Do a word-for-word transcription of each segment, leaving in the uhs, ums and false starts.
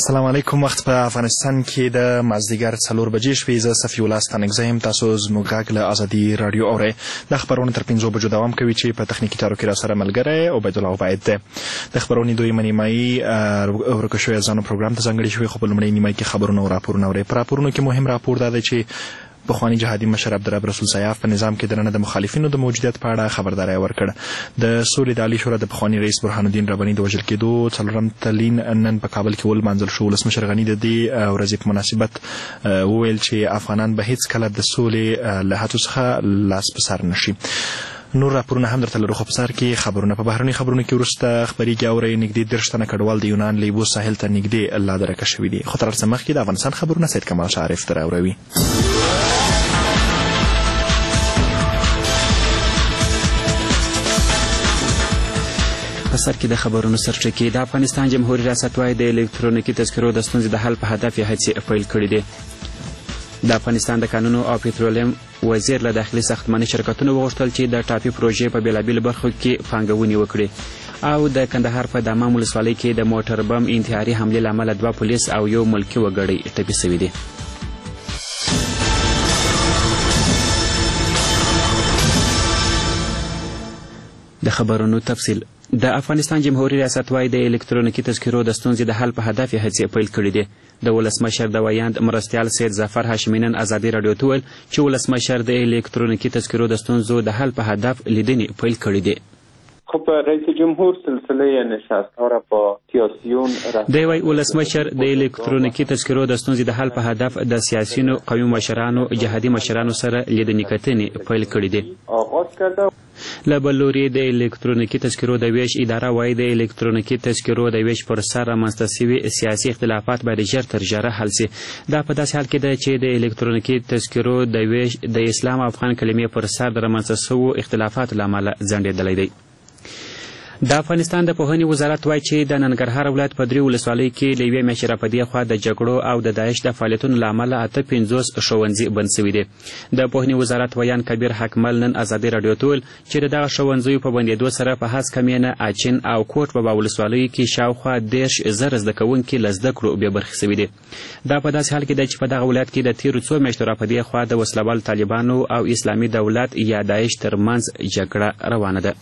السلام علیکم. وخت په افغانستان کې د مازدیګر څلور بجې شوې. زه صفي الله ستانکزی یم. تاسو زموږ غږ له ازادي راډیو اورئ. دا خبرونه تر پنځو بجو دوام کوي چې په تخنیکي چارو کې راسره ملګری عبیدالله عبید دی. د خبرونې دویمه نیمایي ورکه شوې ازانو پروګرام ته ځانګړې شوې، خو په لومړۍ نیمایي کې خبرونه او راپورونه اورئ. په راپورونو کې مهم راپور دا دی چې پخوانی جهادي مشر عبدالرب رسول سیاف په نظام کې دننه د مخالفینو د موجودیت په اړه خبرداری ورکړه. د سولې د عالي شورا د پخوانی رئیس برهان الدین رباني د وژل کېدو څلورم تلین نن په کابل کې ولمانځل شو. ولسمشر غني د دې ورځې په مناسبت وویل چې افغانان به هیڅ کله د سولې له هڅو څخه لاس په سر نشي. نور راپورونه هم درته لرو، خو په سر کې خبرونه. په بهرني خبرونو کې وروسته خبرېږي اورئ نږدې دېرش تنه کډوال د یونان لیبو ساحل ته نږدې لادرکه شوي دي. خو تر هر څه مخکې د افغانستان خبرونه سید کمال شاعرف ته راوروي. په سر کې د خبرونو سرچکې. د افغانستان جمهوریت ریاست وايي د الکترونیکي تذکرو د ستونزې د حل په هدف یې هڅې پیل کړي دي. د افغانستان د کانونو او پټرولیم وزیر له داخلي ساختماني شرکتونو وغوښتل چې د ټاپي پروژې په بېلابېلو برخو کې پانګونې وکړي. او د کندهار په دامام ولسوالۍ کې د موټر بم انتحاري حملې له امله دوه پولیس او یو ملکي وګړی ټپي سوي دي. د خبرونو تفصیل. د افغانستان جمهوریت ریاست وايي د الکترونیکي تذکرو د ستونزې د حل په هدف یې هڅې پیل کړي دي. د ولسمشر د ویاند مرستیال سید ظفر هاشمي نن ازادي راډیو ته وویل چې ولسمشر د الکترونیکي تذکرو د ستونزو د حل په هدف لیدنې پیل کړي دي. خب رئیس جمهور سلسله نشست‌ها را با سیاسیون دی وايي ولسمشر د الکترونیکي تذکرو د ستونزې د حل په هدف د سیاسیونو، قومي مشرانو، جهادي مشرانو سره لیدنې کتنې پیل کړي دي. آغاز کرده. له بل لوري د الکترونیکي تذکرو د ویش اداره وايي د الکترونیکي تذکرو د ویش پر سر رامنځته سوي سیاسي اختلافات باید ژر تر ژره حل سي. دا په داسې حال کې ده چې د الکترونیکي تذکرو د ویش د اسلام او افغان کلمې پر سر د رامنځته سوو اختلافاتو له امله ځنډېدلی دی. د افغانستان د پوهنې وزارت وايي چې د ننګرهار ولایت په درې ولسوالیو کې له یوې میاشتې راپدې خوا د جګړو او د داعش د فعالیتونو له امله اته پنځوس ښوونځي بند سوي دي. د پوهنې وزارت ویان کبیر حکمل نن ازادي راډیو ته وویل چې د دغه ښوونځیو په بندېدو سره په هسکه مینه، اچین او کوټ په ولسوالیو کې شاوخوا دېرش زره زده کوونکي له زده کړو بې برخې سوي دي. دا په داسې حال کې ده چې په دغه ولایت کې د تېرو څو میاشتو راپدې خوا د وسلهوالو طالبانو او اسلامي دولت یا داعش ترمنځ جګړه روانه ده.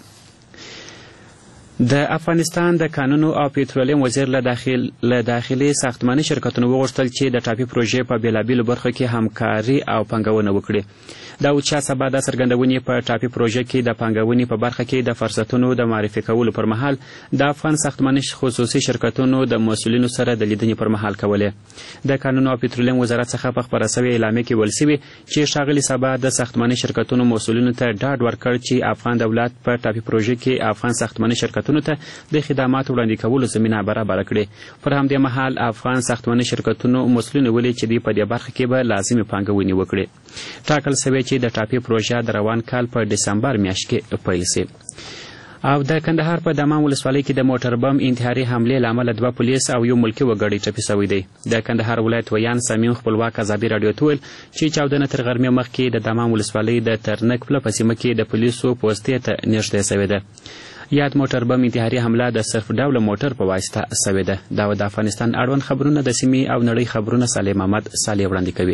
د افغانستان د کانونو او پټرولیم وزیر له داخل له داخلي ساختماني شرکتونو وغوښتل چې د ټاپي پروژې په بېلابېلو برخو کې همکاري او پانګونه وکړي. داود شاه سبا دا څرګندونې په ټاپي پروژه کې د پانګونې په برخه کې د فرصتونو د معرفي کولو پر مهال د افغان ساختماني خصوصي شرکتونو د مسؤلینو سره د لیدنې پر مهال کولې. د کانونو او پټرولیم وزارت څخه په خپره سوې اعلامیه کې ویل سوي چې ښاغلي سبا د ساختماني شرکتونو مسؤلینو ته ډاډ ورکړ چې افغان دولت په ټاپي پروژه کې افغان ساختماني شرکتونو ته د خدماتو وړاندې کولو زمینه برابره کړي. پر همدې مهال افغان ساختماني شرکتونو مسؤلینو ویلي چې دوی په دې برخه کې به لازمي پانګونې وکړي. ټاکل سوی چې د ټاپي پروژه د روان کال په ډسمبر میاشت کې پیل سي. او د کندهار په دامام ولسوالۍ کې د موټر بم انتحاري حملې له امله دوه پولیس او یو ملکي وګړی ټپي سوی دی. د کندهار ولایت ویان سمیم خپلواک ازادي راډیو ته ویل چې چاودنه تر غرمې مخکې د دامام ولسوالۍ د ترنک پله په سیمه کې د پولیسو پوستې ته نږدې سوې ده. یاد موټر بم انتحاري حمله د صرف ډوله موټر په واسطه سوې ده. دا د افغانستان اړوند خبرونه د سیمې او نړۍ خبرونه صالح محمد صالح وړاندې کوي.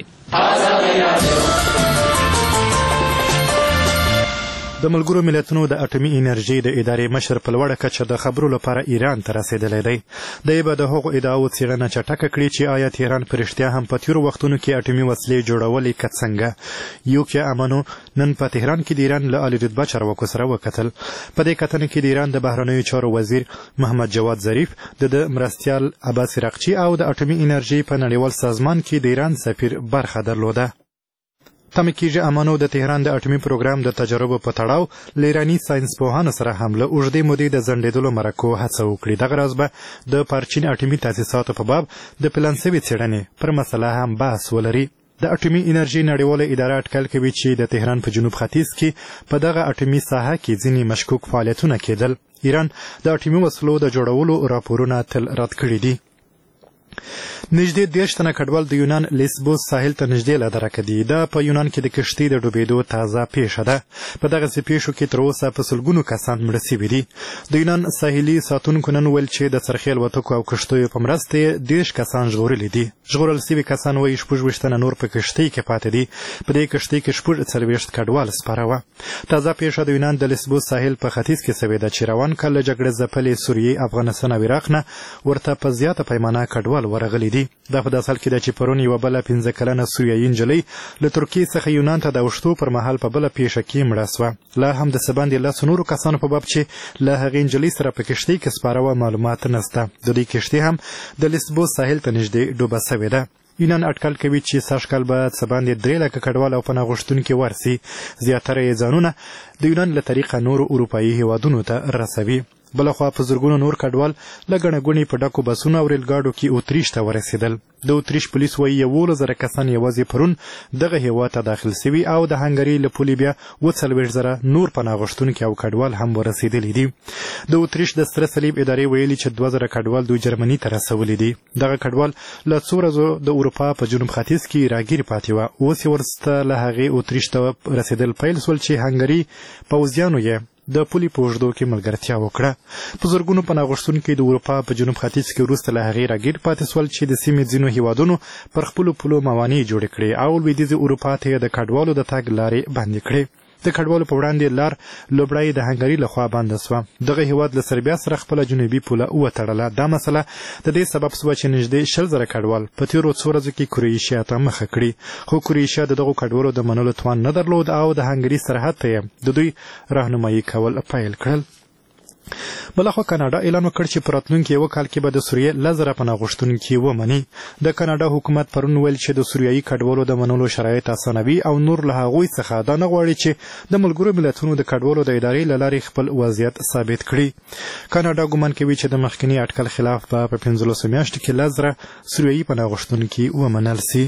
د ملګرو ملتونو د اټومي انرژي د ادارې مشر په لوړه کچه د خبرو لپاره ایران ته رسېدلی دی. دی به د هغو ادعاو څېړنه چټکه کړي چې آیا تهران په رښتیا هم په تېرو وختونو کې اټومي وسلې جوړولې که څنګه. یوکیا امانو نن په تهران کې د ایران له عالي رتبه چارواکو سره وکتل. په دې کتنه کې د ایران د بهرنیو چارو وزیر محمد جواد ظریف، د د مرستیال عباس رقچي او د اټومي انرژي په نړیوال سازمان کې د ایران سفیر برخه درلوده. تمه کېږي امانو د تهران د اټومي پروګرام د تجربو په تړاو له ایراني ساینسپوهانو سره هم له اوږدې مودې د ځنډېدلو مرکو هڅه وکړي. دغه راز به د پارچین اټومي تاسیساتو په باب د پلان سوي څېړنې پر مسله هم بحث ولري. د اټومي انرژي نړیواله اداره اټکل کوي چې د تهران په جنوب ختیځ کې په دغه اټومي ساحه کې ځینې مشکوک فعالیتونه کېدل. ایران د اټومي وسلو د جوړولو راپورونه تل رد کړي دي. نږدې دېرش تنه کډوال د یونان لیسبوس ساحل ته نږدې له درکه دي. دا په یونان کې د کښتۍ د ډوبېدو تازه پیښه ده. په دغسې پیښو کې تر اوسه په سلګونو کسان مړه سوي دي. د یونان ساحلي ساتونکو نن ویل چې د څرخي الوتکو او کښتیو په مرسته یې دېرش کسان ژغورلي دي. ژغورل سوي کسان وایي شپږ ویشت تنه نور په کښتۍ کې پاتې دي. په دې کښتۍ کې شپږ څلوېښت کډوال سپاره وه. تازه پیښه د یونان د لیسبوس ساحل په ختیځ کې سوې ده چې روان کال له جګړې ځپلې سوریې، افغانستان او عراق نه ورته په زیاته پیمانه کډوال ورغلي دي. دا په داسې حال کې ده چې پرون یوه بله پنځه کلنه سوریایي نجلۍ له ترکیې څخه یونان ته د اوښتو پر مهال په بله پیښه کې مړه سوه. لا هم د څه باندې لسو نورو کسانو په باب چې له هغې نجلۍ سره په کښتۍ کې سپاره وه معلومات نشته. د دوی کښتۍ هم د لیسبوس ساحل ته نږدې ډوبه سوې ده. یونان اټکل کوي چې سږکال به څه باندې درې لکه کډوال او پناه غوښتونکي ورسي. زیاتره یې ځانونه د یونان له طریقه نورو اروپایي هیوادونو ته رسوي. بلخوا په زرګونو نور کډوال له ګڼه ګوڼې په ډکو بسونو او ریلګاډو کې اتریش ته ورسېدل. د اتریش پولیس وایي یولس زره کسان یوازې پرون دغه هیواد ته داخل سوي او د هنګري له پولې بیا اووه څلوېښت زره نور پناه غوښتونکي او کډوال هم ورسېدلي دي. د اتریش د سره صلیب ادارې ویلي چې دوه زره کډوال دوی جرمني ته رسولي دي. دغه کډوال له څو ورځو د اروپا په جنوب ختیځ کې راګیر پاتې وه. اوس یې ورسته له هغې اتریش ته رسېدل پیل سول چې هنګري پوځیانو یې د پولې په اوږدو کې ملګرتیا وکړه. په زرګونو پناه غوښتونکي د اروپا په جنوب ختیځ کې وروسته له هغې راګیر پاتې سول چې د سیمې ځینو هیوادونو پر خپلو پولو موانع جوړې کړې او لویدیځې اروپا ته یې د کډوالو د تګ لارې بندې کړې. د کډوالو په وړاندې لار لومړی د هنګري لخوا بنده سوه. دغه هیواد له سربیا سره خپله جنوبي پوله وتړله. دا مسله د دې سبب سوه چې نږدې شل زره کډوال په تېرو څو ورځو کې کرویشیا ته مخه کړي. خو کرویشیا د دغو کډوالو د منلو توان نه درلود او د هنګري سرحد ته یې د دوی راهنمایي کول پیل کړل. بلخوا کاناډا اعلان وکړ چې په راتلونکي یوه کال کې به د سوریې لس زره پناه غوښتونکي ومني. د کاناډا حکومت پرون ویل چې د سوریایي کډوالو د منلو شرایط اسانوي او نور له هغوی څخه دا نه غواړي چې د ملګرو ملتونو د کډوالو د ادارې له لارې خپل وضعیت ثابت کړي. کاناډا ګمان کوي چې د مخکني اټکل خلاف به په پنځلسو میاشتو کې لس زره سوریایي پناه غوښتونکي ومنل سي.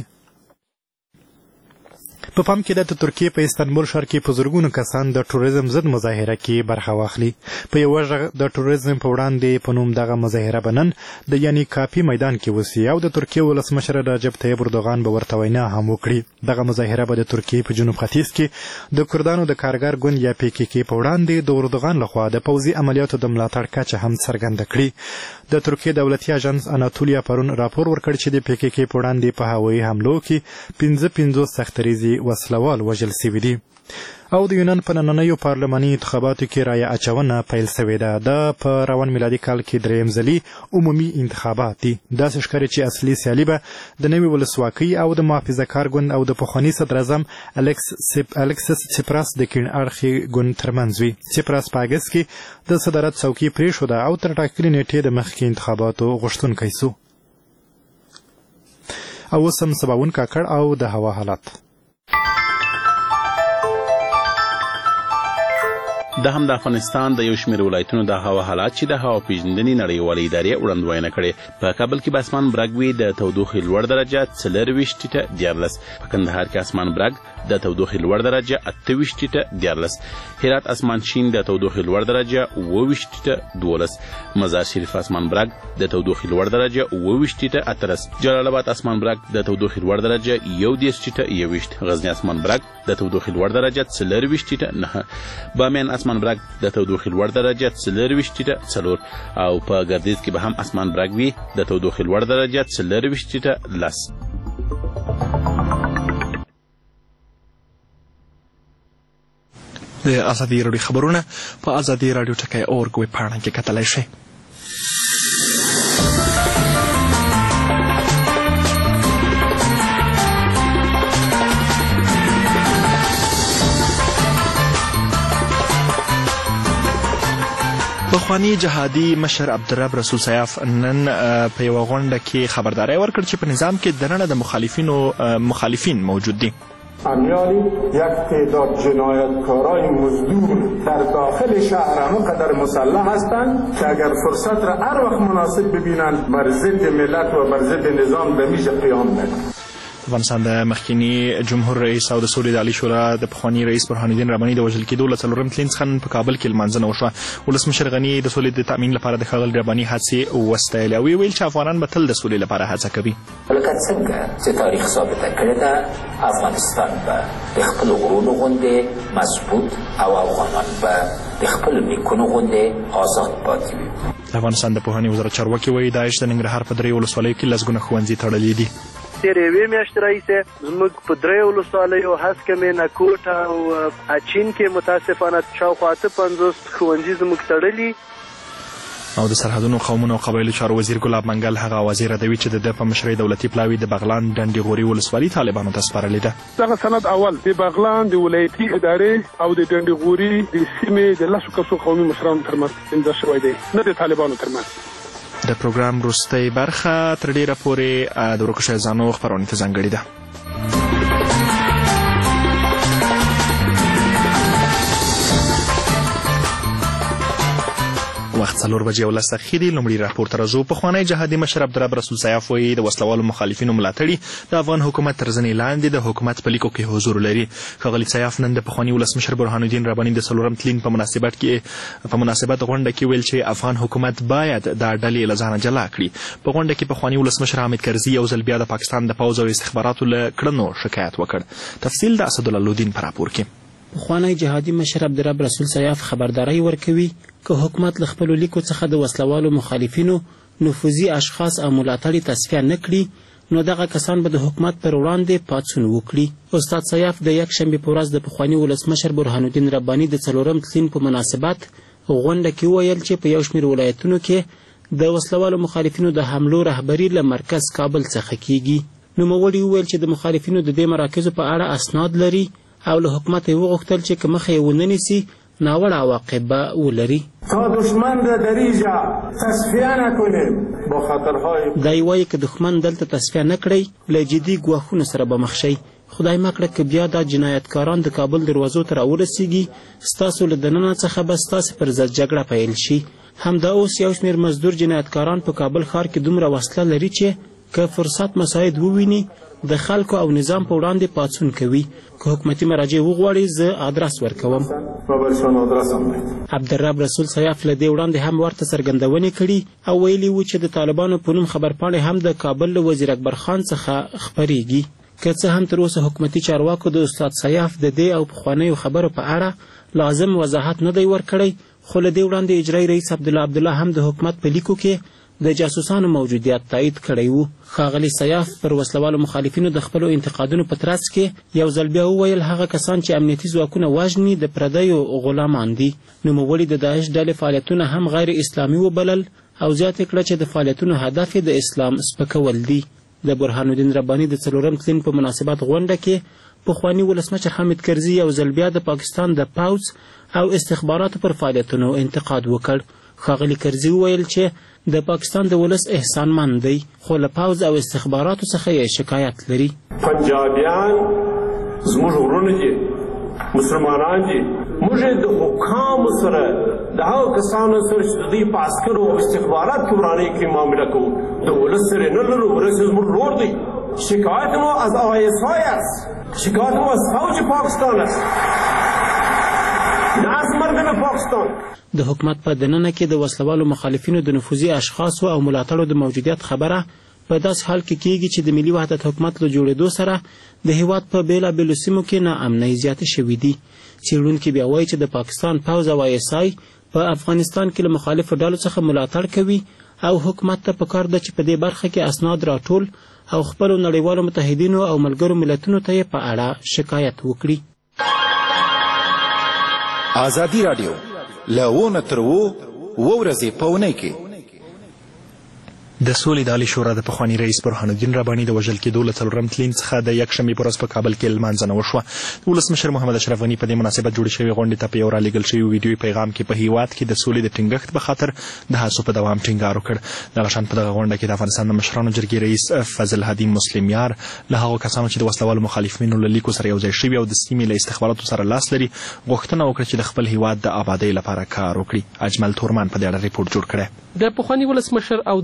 په پام کې ده د ترکیې په استانبول ښار کې په زرګونو کسان د ټوریزم ضد مظاهره کې برخه واخلي. په یوه غږ د ټوریزم په وړاندې په نوم دغه مظاهره به نن د یعنی کاپي میدان کې وسي او د ترکیې ولسمشر رجب طیب اردوغان به ورته وینا هم وکړي. دغه مظاهره به د ترکیې په جنوب ختیځ کې د کردانو د کارګر ګوند یا پی کې کې په وړاندې د اردوغان لخوا د پوځي عملیاتو د ملاتړ کچه هم څرګنده کړي. د ترکیې دولتي اژانس اناتولیا پرون راپور ورکړ چې د پی کې کې په وړاندې په هوایي حملو کې پنځه پنځوس سختریزي وسلوال وژل سوي دي. او د یونان په نننیو پارلماني انتخاباتو کې رایه اچونه پیل سوې ده. دا په روان میلادي کال کې درېیم ځلي عمومي انتخابات دي. داسې ښکاري چې اصلي سیالي به د نوې ولسواکۍ او د محافظه کار ګوند او د پخواني صدراعظم الکسس سیپراس د کیڼ اړخي ګوند ترمنځ وي. سیپراس په اګست کې د صدارت څوکۍ پرېښوده او تر ټاکلې نیټې د مخکې انتخاباتو غوښتونکی سو. او اوس هم سباوون کاکړ او د هوا حالات. د هم د افغانستان د یو شمېر ولایتونو د هوا حالات چې د هوا پیژندنې نړیوالې ادارې وړاندوینه کړې. په کابل کې به اسمان برګ وي، د تودوخې لوړ درجه څلرویشت ټیټه دیارلس. په کندهار کې اسمان برګ، د تودوخې لوړ درجه اته ویشت ټیټه دیارلس. هرات اسمان شین، د تودوخې لوړ درجه اووه ویشت ټیټه دولس. مزار شریف اسمان برګ، د تودوخې لوړ درجه اووه ویشت ټیټه اتلس. جلال آباد اسمان برګ، د تودوخې لوړ درجه یو دېرش ټیټه یوویشت. غزني اسمان برګ، د تودوخې لوړ درجه څلرویشت ټیټه نهه. بامیان اسمان برګ، د تودوخې لوړ درجه څلرویشت ټیټه څلور. او په ګردیز کې به هم اسمان برګ وي، د تودوخې لوړ درجه څلرویشت ټیټه لس. د ازادي راډیو خبرونه په ازادي راډیو ټکی اورګ ویب پاڼه کې کتلی شئ. پخوانی جهادي مشر عبدالرب رسول سیاف نن په یوه غونډه کې خبرداری ورکړ چې په نظام کې دننه د مخالفینو مخالفین موجود دي. امیالی یک تعداد جنایتکارای مزدور در داخل شهر همانقدر مسلح هستند که اگر فرصت را هر وقت مناسب ببینند بر ضد ملت و بر ضد نظام به میشه قیام نکنند. افغانستان د مخکینی جمهور رئیس او د سولې د عالي شورا د پخواني رئیس برهان الدین رباني د وژل کېدو له څلورم تلین څخه په کابل کې لمانځنه وشوه. ولسمشر غني د سولې د تأمین لپاره د ښاغلي رباني هڅې وستایلې او ویل چې افغانان به تل د سولې لپاره هڅه کوي. لکه څنګه چې تاریخ ثابته کړې ده افغانستان به د خپلو غرونو غوندې مضبوط او افغانان به د خپلو نیکونو غوندې آزاد پاتې وي. افغانستان د پوهنې وزارت چارواکي وایي داعش د ننګرهار په درې ولسوالیو کې لسګونه ښوونځي تړلي دي. تېرې یوې میاشتې راهیسې زموږ په درې ولسوالیو هسکمې نکوټ او اچین کې متاسفانه شاوخوا اته پنځوس ښوونځي زموږ تړلي. او د سرحدونو قومونو او قبایلو چارو وزیر ګلاب منګل هغه اوازې ردوي چې د ده په مشرۍ دولتي پلاوي د بغلان ډنډې غوري ولسوالي طالبانو ته سپارلې ده. دغه سند اول د بغلان د ولایتي ادارې او د ډنډې غوري د سیمې د لسو کسو قومي مشرانو ترمنځ امضا شوی دی، نه د طالبانو ترمنځ. د پروګرام وروستۍ برخه تر ډیره پورې د ورکو شویو ځانو خپرونې ته ځانګړې ده. وخت څلور بجې او لس دقیقې دي. لومړي راپور ته راځو. پخوانی جهادي مشر عبدالرب رسول سیاف وایي د وسلوالو مخالفینو ملاتړي د افغان حکومت تر زنې لاندې د حکومت په لیکو کې حضور لري. ښاغلي سیاف نن د پخواني ولسمشر برهان الدین رباني د څلورم تلین په مناسبت کې په مناسبت غونډه کې ویل چې افغان حکومت باید دا ډلې له ځانه جلا کړي. په غونډه کې پخواني ولسمشر حامد کرزي یو ځل بیا د پاکستان د پوځ او استخباراتو له کړنو شکایت وکړ. تفصیل د اسدالله لودین په راپور کې. پخوانی جهادي مشر عبدالرب رسول سیاف خبرداری ورکوي که حکومت له خپلو لیکو څخه د وسلوالو مخالفینو نفوذي اشخاص او ملاتړي تصفیه نه کړي نو دغه کسان به د حکومت پر وړاندې پاڅون وکړي. استاد سیاف د یکشنبې په ورځ د پخواني ولسمشر برهان الدین رباني د څلورم تلین په مناسبت غونډه کې وویل چې په یو شمېر ولایتونو کې د وسلوالو مخالفینو د حملو رهبري له مرکز کابل څخه کیږي. نوموړي وویل چې د مخالفینو د دې مراکزو په اړه اسناد لري او له حکومت یې وغوښتل چې که مخه یې ونه نیسي ناوړه عواقب به ولري. تا دشمن را در اینجا تصفیه نکنیم با خطرهای دی وایي که دښمن دلته تصفیه نه کړئ له جدي ګواښونو سره به مخ شئ. خدای مه کړه که بیا دا جنایتکاران د کابل دروازو ته راورسیږي ستاسو له دننه څخه به ستاسې پر ضد جګړه پیل شي. همدا اوس یو شمېر مزدور جنایتکاران په کابل ښار کې دومره وسله لري چې که فرصت مساعد وویني د خلکو او نظام په وړاندې پاڅون کوي. که حکومتي مراجع وغواړي زه آدرس ورکوم. عبدالرب رسول سیاف له دې وړاندې هم ورته څرګندونې کړي او ویلي وو چې د طالبانو په نوم خبرپاڼې هم د کابل له وزیر اکبر خان څخه خپریږي. که څه هم تر اوسه حکومتي چارواکو د استاد سیاف د دې او پخوانیو خبرو په اړه لازم وضاحت نه دی ورکړی، خو له دې وړاندې اجرایي رئیس عبدالله عبدالله هم د حکومت په لیکو کې د جاسوسانو موجودیت تایید کړی وو. ښاغلي سیاف پر وسلوالو مخالفینو د خپلو انتقادونو په ترڅ کې یو ځل بیا وویل هغه کسان چې امنیتي ځواکونه وژني د پردیو غلامان دي. نوموړي د داعش ډلې فعالیتونه هم غیر اسلامي وبلل او زیاته کړه چې د فعالیتونو هدف یې د اسلام سپکول دي. د برهان الدین رباني د څلورم تلین په مناسبت غونډه کې پخواني ولسمشر حامد کرزي یو ځل بیا د پاکستان د پوځ او استخباراتو پر فعالیتونو انتقاد وکړ. ښاغلي کرزي وویل چې د پاکستان د ولس احسانمند دی خو له پوځ او استخباراتو څخه یې شکایت لري. پنجابیان زموږ ورونه دي، مسلمانان دي، موږ د حکامو سره د هغو کسانو سره چې د دوی په عسکرو او استخبارات کې ورانۍ کې معامله کوو د ولس سره نه لرو. ولس زموږ ورور دی. شکایت ما از آی اس آی است، شکایت ما از فوج پاکستان است، نه از مردم پاکستان. د حکومت په دننه کې د وسلوالو مخالفینو د نفوذي اشخاصو او ملاتړو د موجودیت خبره په داسې حال کې کیږي چې د ملي وحدت حکومت له جوړېدو سره د هیواد په بېلابېلو سیمو کې ناامنۍ زیاتې شوې دي. څېړونکي بیا وایي چې د پاکستان پوځ او آی اس آی په افغانستان کې له مخالفو ډلو څخه ملاتړ کوي او حکومت ته پکار ده چې په دې برخه کې اسناد راټول او خپلو نړیوالو متحدینو او ملګرو ملتونو ته یې په اړه شکایت وکړي. ازادي راډیو له تر و ورځې په اونۍ کې د سولې د عالي شورا د پخواني رئیس برهان الدین رباني د وژل کېدو له څلورم تلین څخه د یکشنبې په ورځ په کابل کې لمانځنه وشوه. د ولسمشر محمد اشرف غني په دې مناسبت جوړې شوې غونډې ته په یو رالیږل شوي ویډیوي پیغام کې په هیواد کې د سولې د ټینګښت په خاطر د هڅو په دوام ټینګار وکړ. دغه شان په دغه غونډه کې د افغانستان د مشرانو جرګې رئیس فضل هادي مسلم یار له هغو کسانو چې د وسلوالو مخالفینو له لیکو سره یوځای شوي او د سیمې له استخباراتو سره لاس لري غوښتنه وکړه چې د خپل هیواد د آبادۍ لپاره کار وکړي. اجمل تورمان په دې اړه ریپورټ جوړ کړی. د پخواني ولسمشر او د سولې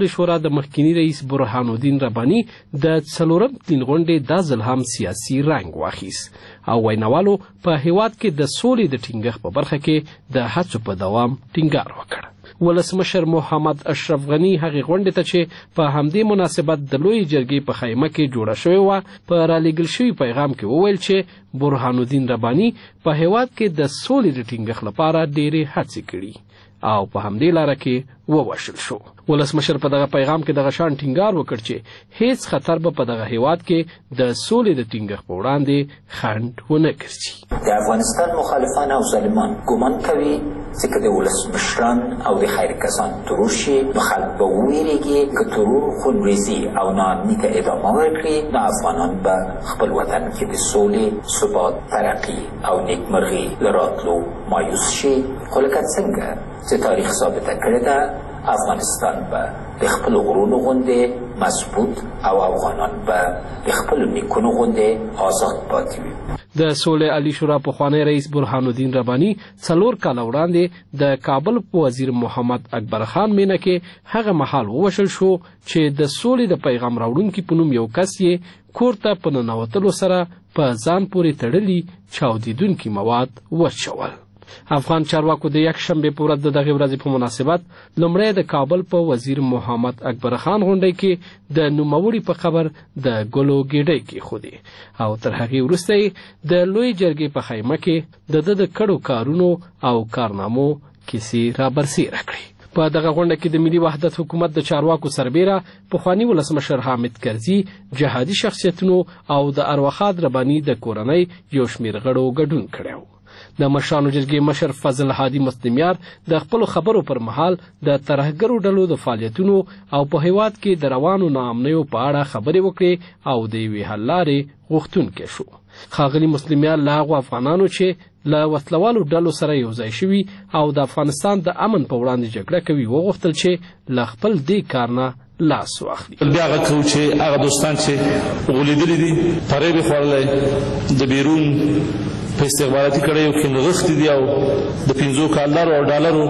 سولې شورا د مخکینی رئیس برهان الدین رباني د څلورم تلین غونډې دا ځل هم سیاسي رنګ واخیست او ویناوالو په هیواد کې د سولې د ټینګښت په برخه کې د هڅو په دوام ټینګار وکړ. ولسمشر محمد اشرف غنی هغې غونډې ته چې په همدې مناسبت د لوی جرګې په خیمه کې جوړه شوې وه په رالیږل شوي پیغام کې وویل چې برهان الدین رباني په هیواد کې د سولې د ټینګښت لپاره ډېرې هڅې کړي او په همدې لاره کې ووژل شو. ولسمشر په دغه پیغام کې دغه شان ټینګار وکړ چې هیڅ خطر به په دغه هیواد کې د سولې د ټینګښت په وړاندې خنډ ونه ګرځي. د افغانستان مخالفان او ظالمان ګمان کوي چې که د ولسمشران او د خیر کسان ترور شي نو خلک به وویرېږي که ترور خونریزي او ناامني ته ادامه ورکړي نو افغانان به خپل وطن کې د سولې ثبات ترقي او نیکمرغي له راتلو مایوس شي. خو لکه څنګه چې تاریخ ثابته کړې ده افغانستان به د خپلو غرونو غوندې مضبوط او افغانان به د خپلو نیکونو غوندې آزاد پاتې وي. د سولې عالی شورا پخوانی رئیس برهان الدین رباني څلور کاله وړاندې د کابل په وزیر محمد اکبر خان مینه کې هغه مهال ووژل شو چې د سولې د پیغام راوړونکي په نوم یو کس یې کور ته په ننوتلو سره په ځان پورې تړلي چاودیدونکي مواد واچول. افغان چارواکو د یک شنبې په ورځ د دغې ورځې په مناسبت لومړی د کابل په وزیر محمد اکبر خان غونډۍ کې د نوموړي په قبر د ګلو ګېډۍ کېښودې او تر هغې وروسته یې د لوی جرګې په خیمه کې د ده د کړو کارونو او کارنامو کیسې رابرسېره کړې. په دغه غونډه کې د ملي وحدت حکومت د چارواکو سربیره پخواني ولسمشر حامد کرزي، جهادي شخصیتونو او د ارواښاد رباني د کورنۍ یو شمېر غړو ګډون کړی و. د مشرانو جرګې مشر فضل هادي مسلمیار د خپلو خبرو پر مهال د ترهګرو ډلو د فعالیتونو او په هیواد کې د روانو ناامنیو په اړه خبرې وکړې او د یوې حل لارې غوښتونکی شو. ښاغلي مسلمیار له هغو افغانانو چې له وسلوالو ډلو سره یوځای شوي او د افغانستان د امن په وړاندې جګړه کوي وغوښتل چې له خپل دې کار نه لاس واخلي. بیا هغه کوو چې هغه دوستان چې غولېدلي دي فریب یې خوړلی د بیرون په استخباراتي کړیو کې نغښتي دي او د پنځو کالرو او ډالرو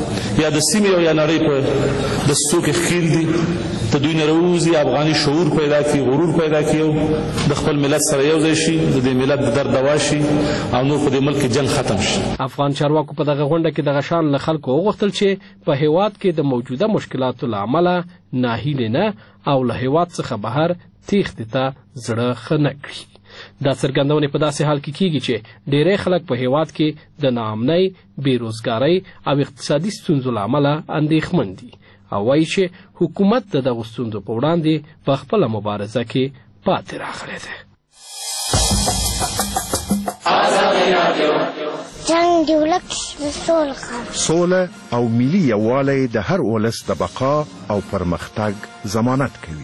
یا د سیمې او یا نړۍ په دسیسو کې ښکیل دي د دوی نه راووځي افغاني شعور پیدا کړي غرور پیدا کړي او د خپل ملت سره یو ځای شي د دې ملت د درد دوا شي او نور په دې ملک کې جنګ ختم شي. افغان چارواکو په دغه غونډه کې دغه شان له خلکو وغوښتل چې په هیواد کې د موجوده مشکلاتو له امله ناهیلې نه او له هیواد څخه بهر تیښتې ته زړه ښه نه کړي. دا څرګندونې په داسې حال کې کیږي چې ډیری خلک په هیواد کې د ناامنۍ، بېروزګارۍ او اقتصادي ستونزو له امله اندېښمن دي او وایي چې حکومت د دغو ستونزو په وړاندې په خپله مبارزه کې پاتې راغلی دی. جنګ د ولس د سولې سوله او ملي یووالی د هر ولس د بقا او پرمختګ ضمانت کوي.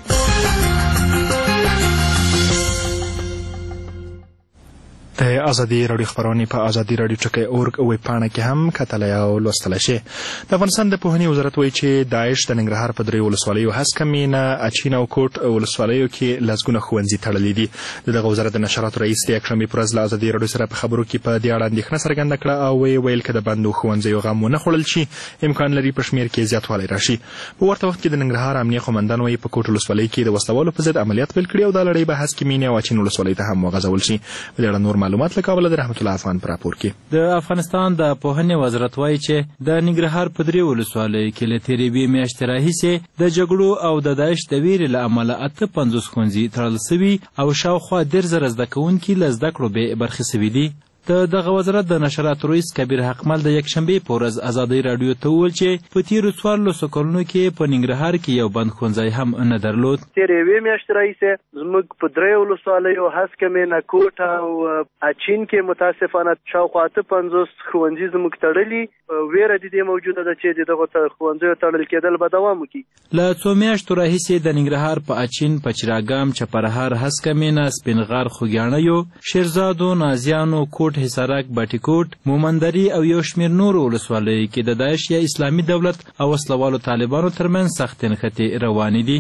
د ازادي راډیو خبرونه په ازادي راډیو چکه اورګ ویب پاڼه کې هم کتلای او لوستلای شي. د افغانستان د پوهنې وزارت وایي چې داعش د ننګرهار په درې ولسوالیو هسکه مینه، اچین او کوټ ولسوالیو کې لسګونه ښوونځي تړلي دي. دغه وزارت د نشراتو رئیس د یکشنبې په ورځ له ازادي راډیو سره په خبرو کې په دې اړه اندېښنه څرګنده کړه او ویل که د بندو ښوونځیو غم ونه خوړل شي امکان لري په شمېر کې زیاتوالی راشي. په ورته وخت کې د ننګرهار امنیه قومندان وایي په کوټ ولسوالۍ کې د وسلوالو په ضد عملیات پیل کړي او دا لړۍ به هسکې مینې او اچین ولسوالۍ ته هم وغځول شي. په دې اړه نور معلومات له کابله رحمت الله افغان پر راپور کې. د افغانستان د پوهنې وزارت وایي چې د ننګرهار په درې ولسوالیو کې له تېرې یوې میاشتې راهیسې د جګړو او د داعش د ویرې له امله اته پنځوس ښوونځي تړل سوي او شاوخوا دېرش زره زده کوونکي له زده کړو بې برخې سوي دي. د دغه وزارت د نشراتو رئیس کبیر حقمل د یکشنبې په ورځ ازادۍ راډیو ته وویل چې په تېرو څوارلسو کلونو کې په ننګرهار کې یو بند ښوونځی هم نه درلود. تېرې یوې میاشتې راهیسې زموږ په درې ولسوالیو هسکه مینه، کوټ او اچین کې متاسفانه شاوخوا اته پنځوس ښوونځي زموږ تړلي. ویره د دې موجوده ده چې د دغو ښوونځیو تړل کېدل به دوام وکړي. له څو میاشتو راهیسې د ننګرهار په اچین، پچراګام، چپرهار، هسکه مینه، سپینغار، خوږیاڼیو، شیرزادو، نازیانو، کوټ، حصارک، باټیکوټ، مومندري او یو شمېر نورو ولسوالیو کې د داعش یا اسلامي دولت او وسلوالو طالبانو ترمنځ سختې نښتې روانې دي.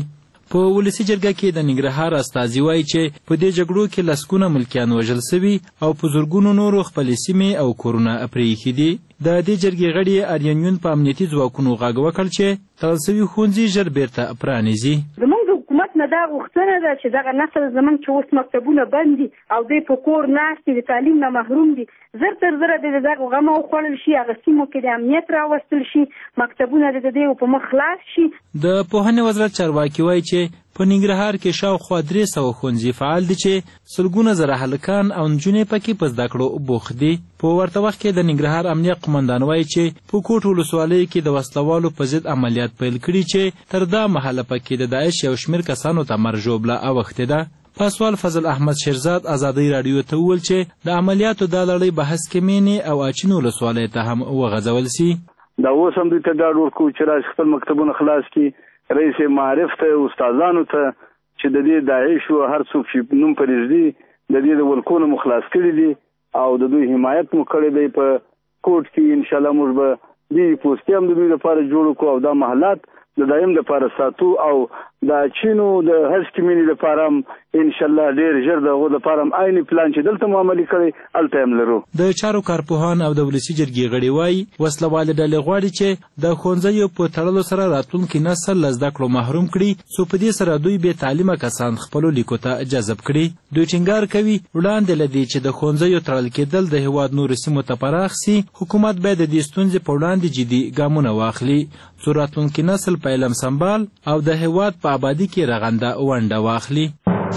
په ولسي جرګه کې د ننګرهار استازي وایي چې په دې جګړو کې لسګونه ملکیان وژل سوي او په زرګونو نورو خپلې سیمې او کورونه پرېښي دي. د دې جرګې غړي آریان یون په امنیتي ځواکونو غږ وکړ چې تړل سوي ښوونځي ژر بیرته پرانیزي. نه دا غوښتنه ده چې دغه نسل زموږ چې اوس مکتبونه بند دي او دوی په کور ناست دي د تعلیم نه محروم دي زر تر زره د دغه غمه وخوړل شي هغه سیمو کې د امنیت راوستل شي مکتبونه د دې په مخ خلاص شي. د پوهنې وزارت چارواکي وایي چې په ننګرهار کې شاوخوا درې سوه ښوونځي فعال دي چې سلګونه زره هلکان او نجونې پکې په زده کړو بوخت دي. په ورته وخت کې د ننګرهار امنیه قمندان وایي چې په کوټ ولسوالۍ کې د وسلوالو په ضد عملیات پیل کړي چې تر دا مهاله پکې د داعش یو شمېر کسانو ته مرګ ژوبله اوښتې ده. پاسوال فضل احمد شیرزاد ازادۍ راډیو ته وویل چې د عملیاتو دا لړۍ بحث کمینې او اچین ولسوالۍ ته هم وغځول سي. دا اوس هم دوی ته ډاډ ورکوو چې راشي خپل مکتبونه خلاص کړي، رئیس معارف ته استادانو ته چې د دې داعش او هر څوک چې نوم پرېږدي د دې د ولکونو مو خلاص کړي دي او د دوی حمایت مو کړی دی. په کوټ کې انشاءالله موږ به دې پوستې هم د دوی لپاره جوړ کړو او دا محلات د دایم لپاره ساتو او د چینو د هر کمینې لپاره هم انشاءالله ډېر ژر د هغو لپاره هم عیني پلان چې دلته مو عملي کړی هلته هم لرو. د چارو کارپوهان او د ولسي جرګې غړي وایي وسلوالې ډلې غواړي چې د ښوونځیو په تړلو سره راتلونکي نسل له زده کړو محروم کړي څو په دې سره دوی بې تعلیمه کسان خپلو لیکو ته جذب کړي. دوی ټینګار کوي وړاندې له دې چې د ښوونځیو تړل کېدل د هېواد نورو سیمو ته پراخ سي حکومت باید د دې ستونزې په وړاندې جدي ګامونه واخلي څو راتلونکي نسل په علم سمبال او د هېواد په ابادي کې رغنده ونډه واخلي.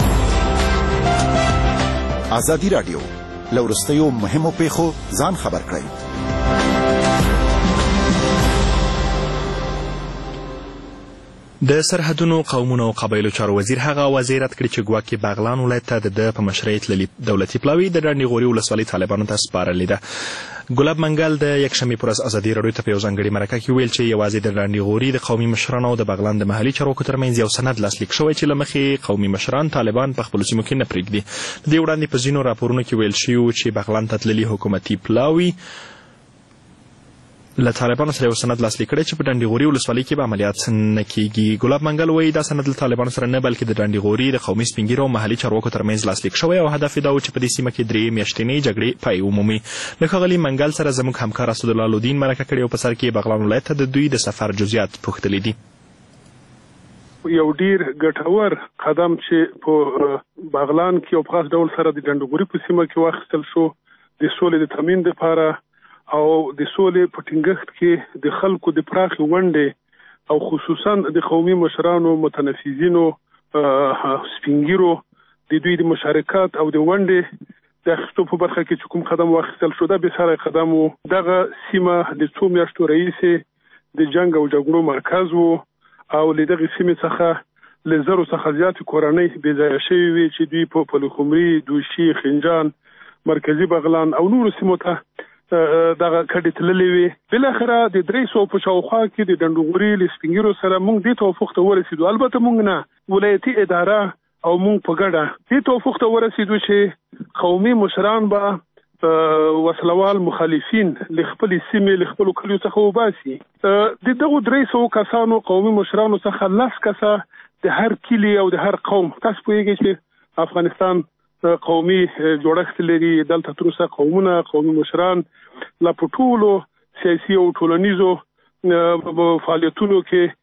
ازادي راډیو له وروستیو مهمو پیښو ځان خبر کړئ. د سرحدونو قومونو او قبایلو چارو وزیر هغه وزیر رد کړي چې ګواکې باغلان ولایت ته د په مشرۍ تللي دولتي پلاوي د ډنډې غوري ولسوالۍ طالبانو ته سپارلې ده. ګلاب منګل د یکشنبې پر ورځ ازادي راډیو ته په یو ځانګړي مرکه کې ویل چې یوازې د ډنډې غوري د قومي مشرانو او د بغلان د محلي چارواکو ترمنځ یو سند لاسلیک شوی چې له مخې قومي مشران طالبان په خپلو سیمو کې نه پرېږدي. د دې وړاندې په ځینو راپورونو کې ویل شوي و چې بغلان ته تللي حکومتي پلاوي له طالبانو سره یو سند لاسلیک کړی چې په ډنډې غوري ولسوالۍ کې به عملیات نه کیږي. ګلاب منګل وایي دا سند له طالبانو سره نه بلکې د ډنډې غوري د قومي سپین ږیرو او محلي چارواکو ترمنځ لاسلیک شوی او هدف یې دا و چې په دې سیمه کې درې میاشتنۍ جګړې پای ومومي. له ښاغلي منګل سره زموږ همکار اسدالله لودین مرکه کړې او په سر کې بغلان ولایت ته د دوی د سفر جزئیات پوښتلي دي. یو ډیر ګټور قدم چې په بغلان کې او په خاص ډول سره د ډنډې غوري په سیمه کې واخیستل شو د سولې د تامین دپاره او د سولې په ټینګښت کې د خلکو د پراخې ونډې او خصوصا د قومي مشرانو متنفذینو سپینګیرو د دوی د مشارکت او د ونډې د اخیستو په برخه کې چې کوم قدم واخیستل شو دا بېساری قدم و. دغه سیمه د څو میاشتو راهیسې د جنګ او جګړو مرکز و او له دغې سیمې څخه له زرو څخه زیاتې کورنۍ بېځایه شوې وې چې دوی په پلخمري، دوشي، خنجان، مرکزي بغلان او نورو سیمو ته دغه کډې تللې وې. بالاخره د درې سوه په شاوخوا کې د ډنډې غوري له سپین ږیرو سره موږ دې توافق ته ورسېدو. البته موږ نه ولایتي اداره او موږ په ګډه دې توافق ته ورسېدو چې قومي مشران به وسلوال مخالفین له خپلې سیمې له خپلو کلیو څخه وباسي. د دغو درې سوو کسانو قومي مشرانو څخه لس کسه د هر کلي او د هر قوم تاسو پوهېږئ چې افغانستان قومي جوړښت لري. دلته تر اوسه قومونه قومي مشران لا په ټولو سیاسي او ټولنیزو فعالیتونو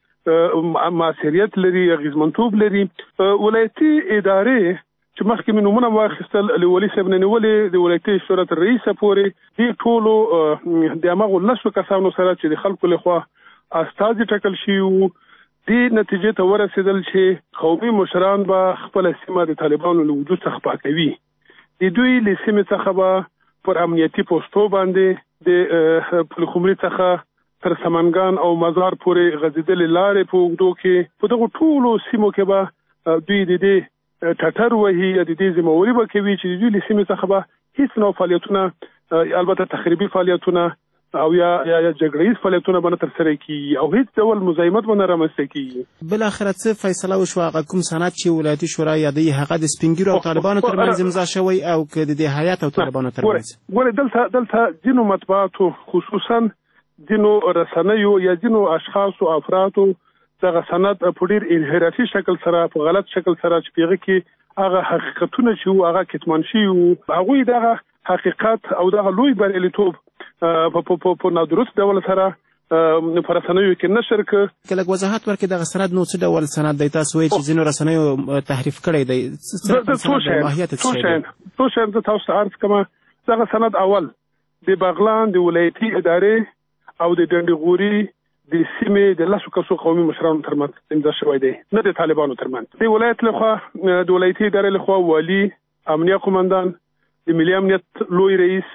کې مؤثریت لري، اغېزمنتوب لري. ولایتي ادارې چې مخکې مې نومونه واخیستل له والي صاحب نه نیولې د ولایتي شورا تر رئیسه پورې دې ټولو د هماغو لسو کسانو سره چې د خلکو لخوا استازي ټاکل شوي وو دې نتیجې ته ورسېدل چې قومي مشران به خپله سیمه د طالبانو له وجود څخه پاکوي. د دوی له سیمې څخه به پر امنیتي پوستو باندې د پلخمري څخه تر سمنګان او مزار پورې غځېدلې لارې په اوږدو کې په دغو ټولو سیمو کې به دوی د دې ټټر وهي یا د دې ذمهواري به کوي چې د دوی له سیمې څخه به هېڅ نوع فعالیتونه البته تخریبي فعالیتونه او یا یا جګړیز فعالیتونه به نه ترسره کېږي او هېڅ ډول مزاحمت به نه رامنځته کېږي. بالاخره څه فیصله وشوه؟ هغه کوم سند چې ولایتي شورا یادوي هغه د سپین ږیرو او طالبانو ترمنځ امضا شوی او که د دې هیات او طالبانو ترمنځ؟ ګورئ دلته دلته ځینو مطبوعاتو خصوصا ځینو رسنیو یا ځینو اشخاصو افرادو دغه سند په ډیر انحرافي شکل سره په غلط شکل سره چې پیغه کې هغه حقیقتونه چې هغه کتمان شي او هغه دغه حقیقت او دغه لوی بریالیتوب په په نادرست ډول سره په رسنیو کې نشر ک کله وضاحت ورکړي دغه سند نو څه ډول سند دی تاسو وایي چې ځینو رسنیو تحریف کړی دی څه ماهیت څه شی څه شی د تاسو ارز کوم دغه سند اول د بغلان د ولایتي ادارې او د ډنډغوري د سیمې د لاسو کسو قومي مشرانو ترمنځ امضا شوی دی نه د طالبانو ترمنځ د ولایت لخوا د ولایتي ادارې لخوا والی امنیه قومندان د ملي امنیت لوی رئیس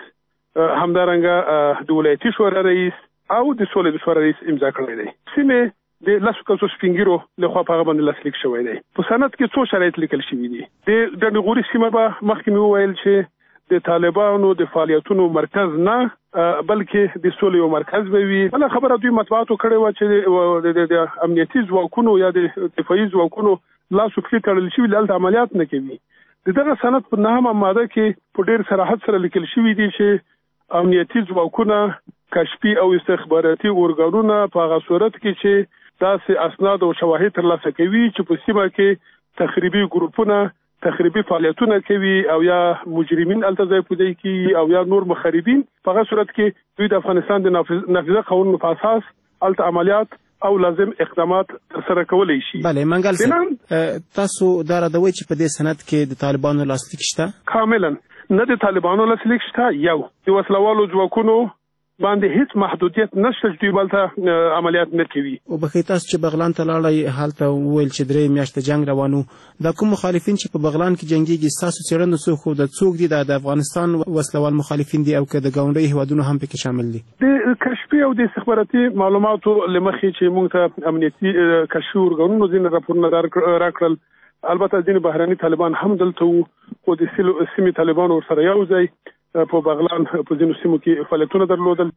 همدارنګه د ولایتي شورا رئیس او د سولې د شورا رئیس امضا کړی دی سیمې د لاسو کسو سپینګیرو لخوا په هغه باندې لاسلیک شوی دی په سند کې څو شرایط لیکل شوي دي د ډنډغوري سیمه به مخکې مې وویل چې د طالبانو د فعالیتونو مرکز نه بلکې د سولې یو مرکز به وي بل خبره دوی مطبوعاتو کړې و چې د امنیتي ځواکونو یا د دفاعي ځواکونو لاسو پکې تړل شوي دلته عملیات نه کوي دغه سند په نهمه ماده کې په ډېر صراحت سره لیکل شوي دي چې امنیتي ځواکونه کشفي او استخباراتي ارګانونه په هغه صورت کې چې داسې اسناد او شواهد ترلاسه کوي چې په سیمه کې تخریبي ګروپونه تخریبي فعالیتونه کوي او یا مجرمین التزام پدې کی او یا نور مخربین په هغه صورت کې دوی د افغانستان د نافذه قانون په اساس الته عملیات او لازم اقدامات سره کولای شي. بله منګل تاسو دا راځوي چې په دې سند کې د طالبانو لاسلیک شته؟ کاملا نه د طالبانو لاسلیک شته یو د وسلوالو ځواکونو باندې هیڅ محدودیت نشته چې دوی بلته عملیات نه کوي. او بخې تاسو چې بغلان ته لاړئ هلته وویل چې درې میاشتې جنګ روانو دا کوم مخالفین چې په بغلان کې جنګېږي ستاسو څېړنو څوک خو د څوک دي د افغانستان وسلوال مخالفین دي او که د ګاونډیو هیوادونو هم پکې شامل دي؟ د کشفي او د استخباراتي معلوماتو له مخې چې موږ ته امنیتي کشفي ارګانونو ځینې راپورونه راکړل البته ځینې بهراني طالبان هم دلته وو خو د سیمې طالبان ورسره یو ځای په بغلان په ځینو سیمو کې فعالیتونه درلودل.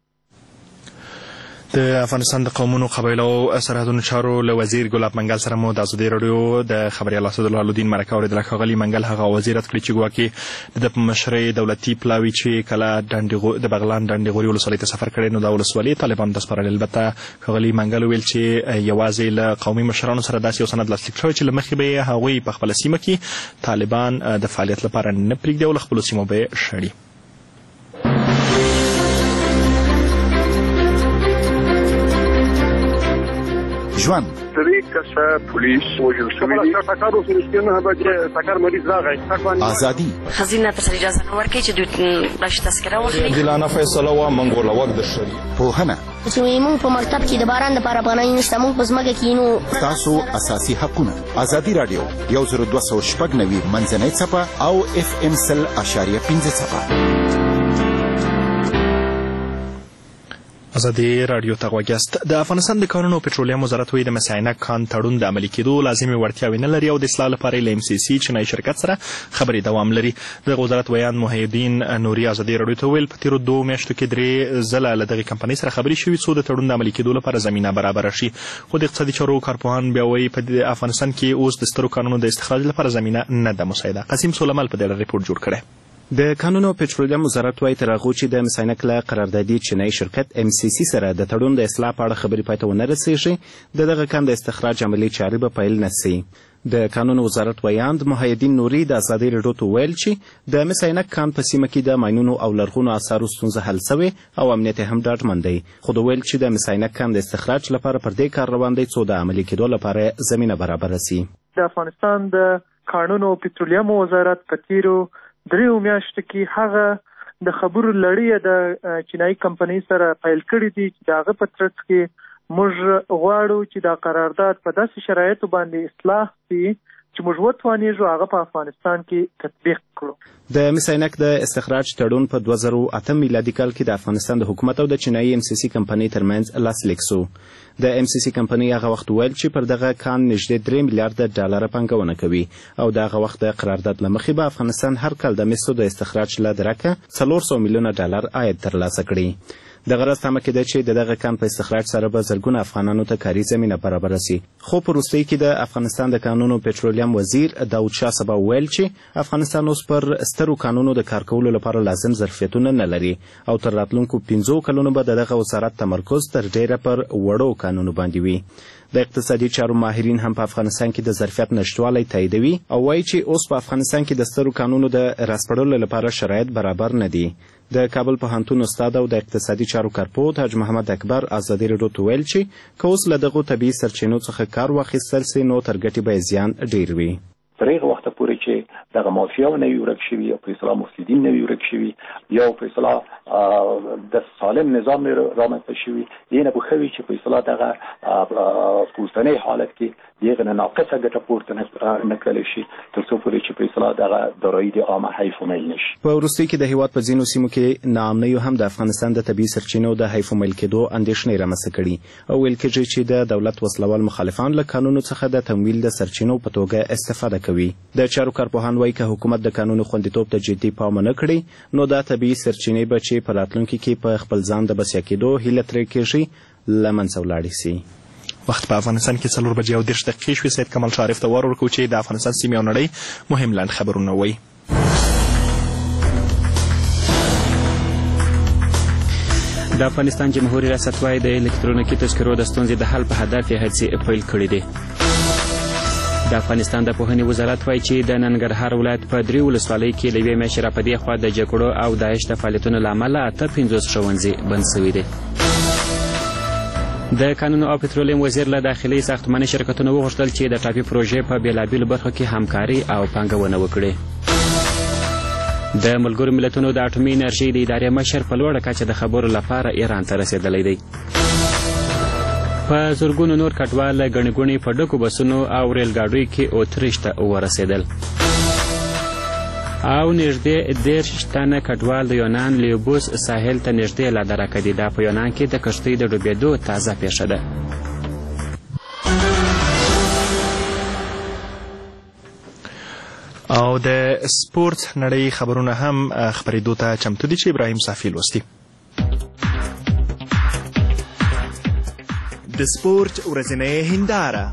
د افغانستان د قومونو قبایلو او سرحدونو چارو له وزیر ګلاب منګل سره مو د ازادي راډیو د خبريال اسدالله الدین مرکه اوریدله. ښاغلي منګل هغه وزیرت کړی چې ګواکې د مشرۍ دولتي پلاوي چې کله د بغلان ډنډغوري ولسوالۍ ته سفر کړی نو د ولسوالۍ طالبانو ته سپارل. البته ښاغلي منګل ویل چې یوازې له قومي مشرانو سره داسې یو سند لاسلیک شوی چې له مخکې به هغوی په خپله سیمه کې طالبان د فعالیت لپاره نه پرېږدي او له خپلو سیمو به یې شړي. ژوند درې کسه پولیس وژل شوي دي ټکر وسو نه به ټکر مریض راغی ازادي خزینه ته اجازه نه ورکړي چې دوی باش تذکره واخلي دلانه فیصله وا منګول وخت د شری پوهنه چې موږ په مکتب کې د باران لپاره پناه نشته موږ په ځمکه کې نو تاسو اساسي حقونه ازادي رادیو یو زر دوه سوه شپږ نوي منځنۍ څپه او اف ام سل اشاریه پنځه څپه. ازادي راډیو ته غوږیاست. د افغانستان د کانونو او پټرولیم وزارت وایي د مساینه کان تړون د عملي کېدو لازمي وړتیاوې نه لري او د اصلاح لپاره یې له ایم سی سي چینایي شرکت سره خبرې دوام لري. دغه وزارت ویان محی الدین نوري ازادي راډیو ته ویل په تېرو دوو میاشتو کې درې ځله له دغې کمپنۍ سره خبرې شوي څو د تړون د عملي کېدو لپاره زمینه برابره شي. خو د اقتصادي چارو کارپوهان بیا وایي په افغانستان کې اوس د سترو کانونو د استخراج لپاره زمینه نه ده مساعده. قاسم سولمل په دې اړه ریپورټ جوړ کړی. د کانونو او پټرولیم وزارت وايي تر هغو چې د مساینک له قراردادي چینایي شرکت ایم سی سی سره د تړون د اصلاح په اړه خبرې پای ته ونه رسېږي د دغه کان د استخراج عملي چارې به پیل نه سي. د کانونو وزارت ویاند محی الدین نوري د ازادي راډیو ته ویل چې د مساینک کان په سیمه کې د ماینونو او لرغونو اثارو ستونزه حل سوې او امنیت هم ډاډمن دی. خو د ویل چې د مساینک کان د استخراج لپاره پر دې کار روان دی څو د عملي کېدو لپاره زمینه برابره سي. د افغانستان د کانونو او پټرولیم وزارت په تیرو دریو میاشتو کې هغه د خبرو لړۍ د چینایي کمپنۍ سره پیل کړي دي چې د هغه په ترڅ کې موږ غواړو چې دا قرارداد په داسې شرایطو باندې اصلاح شي چې موږ وتوانیږو هغه په افغانستان کې تطبیق کړو. د مساینک د استخراج تړون په دوه زره اته میلادي کال کې د افغانستان د حکومت او د چینایي ایم سی سی کمپنۍ ترمنځ لاسلیک سو. د ایم سی سی کمپنۍ هغه وخت ویل چې پر دغه کان نږدې درې میلیارډ ډالره پانګونه کوي او د هغه وخت د قرارداد له مخې به افغانستان هر کال د مسو د استخراج له درکه څلور سوه میلیونه ډالر عاید ترلاسه کړي. د غرض تمه کېده چې د دغه کان په استخراج سره به زرګونه افغانانو ته کاري زمینه برابره سي. خو په وروستۍ کې د افغانستان د کانونو پټرولیم وزیر داود شاه سبا ویل چې افغانستان اوس پر سترو کانونو د کار کولو لپاره لازم ظرفیتونه نه لري او تر راتلونکو پنځو کلونو به د دغه وزارت تمرکز تر ډیره پر وړو کانونو باندې وي. د اقتصادي چارو ماهرین هم په افغانستان کې د ظرفیت نشتوالی تاییدوي او وایي چې اوس په افغانستان کې د سترو کانونو د راسپړلو لپاره شرایط برابر نه دي. د کابل پوهنتون استاد او د اقتصادي چارو کارپوه حاج محمد اکبر ازادي راډیو ته ویل چې که اوس له دغو طبیعي سرچینو څخه کار واخیستل سي نو تر ګټې به زیان ډیر وي. تر هغه وخته پورې چې دغه مافیاونه نه وي ورک شوي او په اصطلاح مفسدین نه وي ورک شوي یا په اصطلاح د سالم نظام رامنځته شوي دې نه به ښه وي چې په اصطلاح دغه په اوسني حالت کې د هغې نه ناقصه ګټه پورته نه کړلی شي تر څو پورې چې په اصطلاح دغه دارایي د عامه حیف و میل نه شي. په وروستیو کې د هېواد په ځینو سیمو کې ناامنیو هم د افغانستان د طبیعي سرچینو د حیف و میل کېدو اندېښنې رامنځته کړي او ویل کېږي چې د دولت وسلوال مخالفان له قانونو څخه د تمویل د سرچینو په توګه استفاده کوي. د چارو کارپوهان وایي که حکومت د قانونو خوندیتوب ته جدي پام ونه کړي نو دا طبیعي سرچینې به چې په راتلونکي کې په خپل ځان د بسیا کېدو هیله ترې کېږي له منځه ولاړې سي. وخت په افغانستان کې څلور بجې او دېرش دقیقې شوې. سید کمال شارف ته وار ورکوو چې د افغانستان سیمې او نړۍ مهم لنډ خبرونه وایي. د افغانستان جمهوري ریاست وايي د الکترونیکي تذکرو د ستونزې د حل په هدف یې هڅې پیل کړي دي. د افغانستان د پوهنې وزارت وايي چې د ننګرهار ولایت په درې ولسوالیو کې له یوې میاشتې راپدې خوا د جګړو او داعش د فعالیتونو له امله اته پنځوس ښوونځي بند سوي دي. د کانونو او پترولیم وزیر له داخلي ساختماني شرکتونو وغوښتل چې د ټاپي پروژې په بېلابېلو برخو کې همکاري او پانګونه وکړي. د ملګرو ملتونو د اټومي انرژۍ د ادارې مشر په لوړه کچه د خبرو لپاره ایران ته رسېدلی دی. په زرګونو نور کډوال له ګڼې ګوڼې په ډکو بسونو او ریل ګاډیو کې اتریش ته ورسېدل او نږدې دېرش تنه کډوال د یونان لیوبوس ساحل ته نږدې لا درکه دي. دا په یونان کې د کښتۍ د ډوبېدو تازه پیښه ده. او د سپورت نړۍ خبرونه هم خپرېدو ته چمتو دي چې ابراهیم صافي لوستي. د سپورت ورځنۍ هنداره.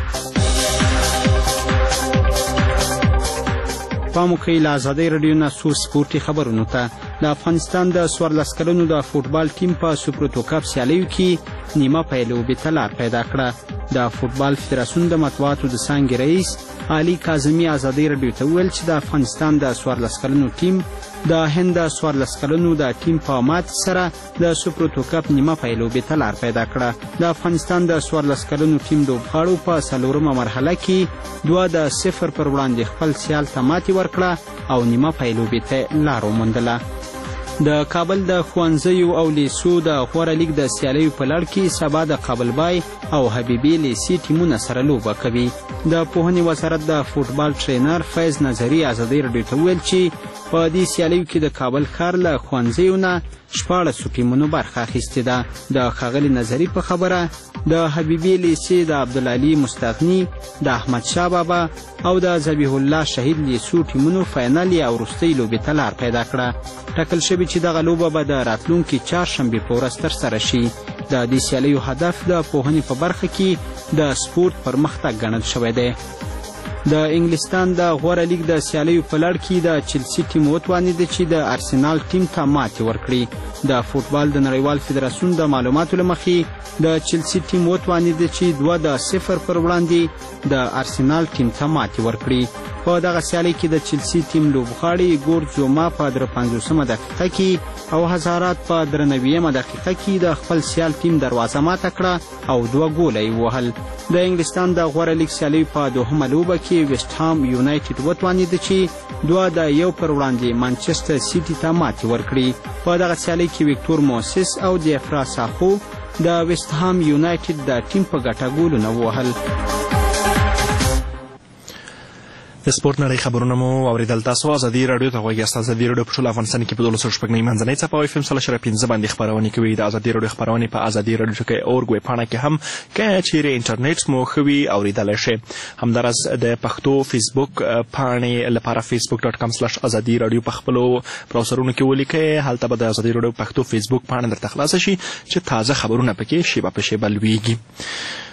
پام وکړئ له ازادۍ راډیو نه څو سپورټي خبرونو ته. د افغانستان د څوارلس کلنو د فوټبال ټیم په سوپروتو کپ سیالیو کې نیمه پای لوبې ته لار پیدا کړه. د فوټبال فدراسیون د مطبوعاتو د څانګې رئیس علي کاظمي ازادۍ راډیو ته وویل چې د افغانستان د څوارلس کلنو ټیم د هند د څوارلس کلنو د ټیم په ماتې سره د سوپروتو کپ نیمه پای لوبې ته لار پیدا کړه. د افغانستان د څوارلس کلنو ټیم لوبغاړو په څلورمه مرحله کې دوه د صفر پر وړاندې خپل سیال ته ماتې ورکړه او نیمه پای لوبې ته لار وموندله. د کابل د ښوونځیو او لیسو د غوره لیګ د سیالیو په لړ کې سبا د قابلبای او حبیبي لیسي ټیمونه سره لوبه کوي. د پوهنې وزارت د فوټبال ټرینر فیض نظري ازادۍ راډیو ته وویل چې په دې سیالیو کې د کابل ښار له ښوونځیو نه شپاړسو ټیمونو برخه اخیستې ده. د ښاغلي نظري په خبره د حبیبي لیسي د عبدالعلي مستغني د احمدشاه بابا او د ذبیح الله شهید لیسو ټیمونو فاینل یا وروستۍ لوبې ته لار پیدا کړه. ټاکل شوي چې دغه لوبه به د راتلونکي چهارشنبې په ورځ ترسره شي. د دې سیالیو هدف د پوهنې په برخه کې د سپورت پرمختګ ګڼل شوی دی. د انګلستان د غوره لیګ د سیالیو په لړ کې د چلسي ټیم وتوانېده چې د ارسنال ټیم ته ماتې ورکړي. د فوټبال د نړیوال فدراسیون د معلوماتو له مخې د چلسي ټیم وتوانېده چې دوه د صفر پر وړاندې د ارسنال ټیم ته ماتې ورکړي. په دغه سیالۍ کې د چلسي ټیم لوبغاړي ګورد زوما په درې پنځوسمه دقیقه کې او هزارات په درې نوېمه دقیقه کې د خپل سیال ټیم دروازه ماته کړه او دوه ګوله یې ووهل. د انګلستان د غوره لیګ سیالیو په دوهمه لوبه کې ویسټ هام یونایټډ وتوانېده چې دوه د یو پر وړاندې مانچسټر سیټي ته ماتې ورکړي. په دغه سیالۍ کې ویکتور موسس او دیفرا ساخو د ویسټ هام یونایټډ د ټیم په ګټه ګولونه ووهل. د سپورت نړۍ خبرونه مو اورېدل. تاسو ازادي راډیو ته غوږ یاست. ازادي راډیو په ټول افغانستان کې په دولس سوه شپږ نوي منځنۍ څپه او اف ام سل اشاریه پنځه باندې خپرونې کوي. د ازادي راډیو خپرونې په ازادي راډیو ټکی اورګ ویبپاڼه کې هم که چیرې انټرنیټ مو ښه وي اورېدلی شئ. همداراز د پښتو فیسبوک پاڼې لپاره فیسبوک ډاټ کام سلاش ازادي راډیو په خپلو براوزرونو کې ولیکئ. هلته به د ازادي راډیو پښتو فیسبوک پاڼه درته خلاصه شي چې تازه خبرونه پکې شیبه په شیبه لویږي.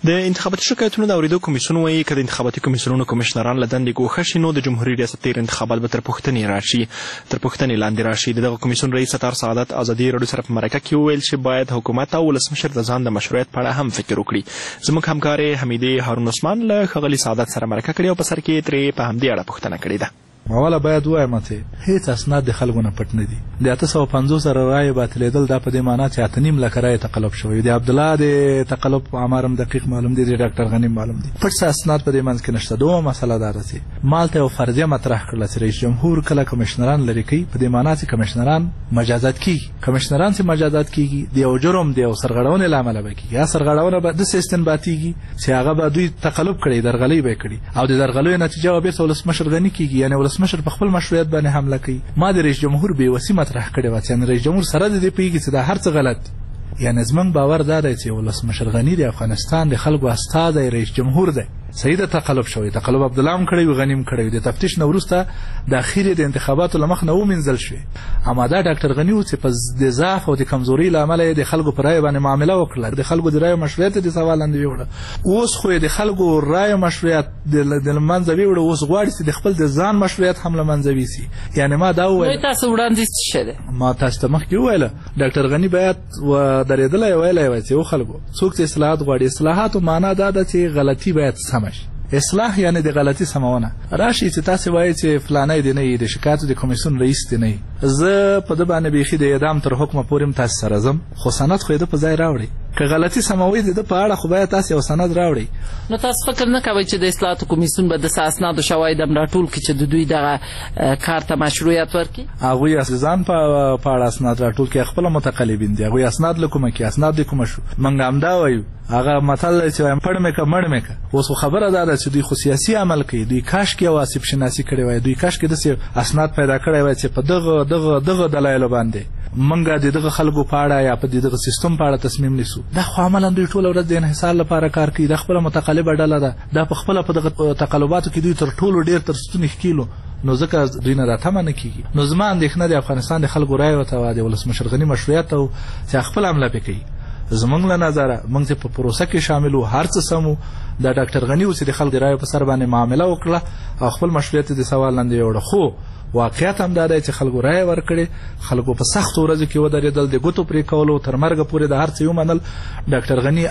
د انتخاباتي شکایتونو د اورېدو کمیسیون وایي که د انتخاباتي کمیسیونونو کمشنران له دندې ګوښه شي نو د جمهوري ریاست تیر انتخابات به تر پوښتنې راشي تر پوښتنې لاندې راشي. د دغه کمیسیون رئیس ستار سعادت ازادي راډیو سره په مرکه کې وویل چې باید حکومت او ولسمشر د ځان د مشروعیت په اړه هم فکر وکړي. زموږ همکارې حمیدې هارون عثمان له ښاغلي سعادت سره مرکه کړې او په سر کې ترې په همدې اړه پوښتنه کړې ده. اوله باید ووایم چې هیڅ اسناد د خلکو نه پټ نه دي. د اته سوه پنځوس زره رایې باطلېدل دا په دې معنا چې اته نیم لکه رایې تقلب شوی. د عبدالله د تقلب عمر هم دقیق معلوم دي، د ډاکټر غني معلوم دي. پټ څه اسناد په دې منځ کې نشته. دومره مسله دا ده چې مالته یو فرضیه مطرح کړله چې رئیس جمهور کله کمشنران لرې کوي په دې معنا چې کمشنران مجازات کیږي. کمشنران چې مجازات کیږي د یو جرم د یو سرغړونې له امله به کیږي. یا سرغړونه به داسې استنباطیږي چې هغه به دوی تقلب کړی، درغلۍ به یې کړي او د درغلیو نتیجه به بېرته ولسمشر غني کیږي. یعنې ولسمشر په خپل مشروعیت باندې حمله کوي. ما د رئیس جمهور بېوسي مطرح کړې وه چې رئیس جمهور سره د دې پوهېږي چې دا هر څه غلط دي. یعنې زموږ باور دا دی چې ولسمشر غني د افغانستان د خلکو استازی رئیس جمهور دی. صحیح ده تقلب شوی، تقلب عبدالله هم کړی وي، غني هم کړی وي. د تفتیش نه وروسته د اخیر د انتخاباتو له مخ نه ومینځل شوې. اما دا ډاکټر غني و چې په د ضعف او د کمزورۍ له امله یې د خلکو په رایو باندې معامله وکړله، د خلکو د رایو مشروعیت د سوال لاندې ویوړه. اوس خو یې د خلکو رایو مشروعیت د منځه ویوړه، اوس غواړي چې د خپل د ځان مشروعیت هم له منځه ویسي. یعنې ما دا وویل تاسو وړاندیز څه دی؟ ما تاسو ته مخکې وویله ډاکټر غني باید درېدلی ویلی وای چې و خلکو څوک چې اصلاحات غواړي، اصلاحاتو معنا دا ده چې غلطي باید سمه شي. اصلاح یعنی د غلطي سمونه. راشي چې تاسو وایي چې فلانی دی نه د شکایتو د کمیسیون رئیس دی نه، زه په ده باندې بیخي د اعدام تر حکمه پورې هم تاسو سره ځم، خو سند خو یې ده په ځای راوړئ. که غلطي سموي د ده په اړه خو باید تاسو یو سند راوړئ. نو تاسو فکر نه کوئ چې د اصلاحاتو کمیسیون به داسې اسناد او شواهد هم راټول کړي چې د دوی دغه کار ته مشروعیت ورکړي؟ هغوی ځان په اړه اسناد راټول کړي، خپله متقلبین دي. هغوی اسناد له کومه کړي، اسناد د کومه شو. موږ همدا وایو، هغه متل دی چې وایم پړ مې که مړ مې که. اوس خو خبره دا ده چې دوی خو سیاسي عمل کوي. دوی کاشکې یو آصف شناسي کړې وای، دوی کاشکې داسې اسناد پیدا کړی وای چې په دغه دغه دغه دلایلو باندې موږ د دغه خلکو په اړه یا په دغه سیستم په اړه تصمیم نیسو. دا خو عملاً دوی ټوله ورځ د انحصار لپاره کار کوي. دا خپله متقلبه ډله ده. دا په خپله په دغه تقلباتو کې دوی تر ټولو ډېر تر ستوني ښکیلو. نو ځکه دوی نه دا تمه نه کېږي. نو زما اندېښنه د افغانستان د خلکو رایو ته وه، د ولسمشر غني مشروعیت او چې خپل حمله پرې کوي. زمونږ له نظره موږ چې په پروسه کې شامل وو، هر څه سم وو. دا ډاکټر غني و چې د خلکو د رایو په سر باندې معامله وکړه او خپل مشروعیت د سوال لاندې وړه. خو واقعیت هم دا دی چې خلکو رایه ورکړې، خلکو په سختو ورځو کې ودرېدل، د ګوتو پرې کولو تر مرګه پورې د هر څه ومنل. ډاکټر غني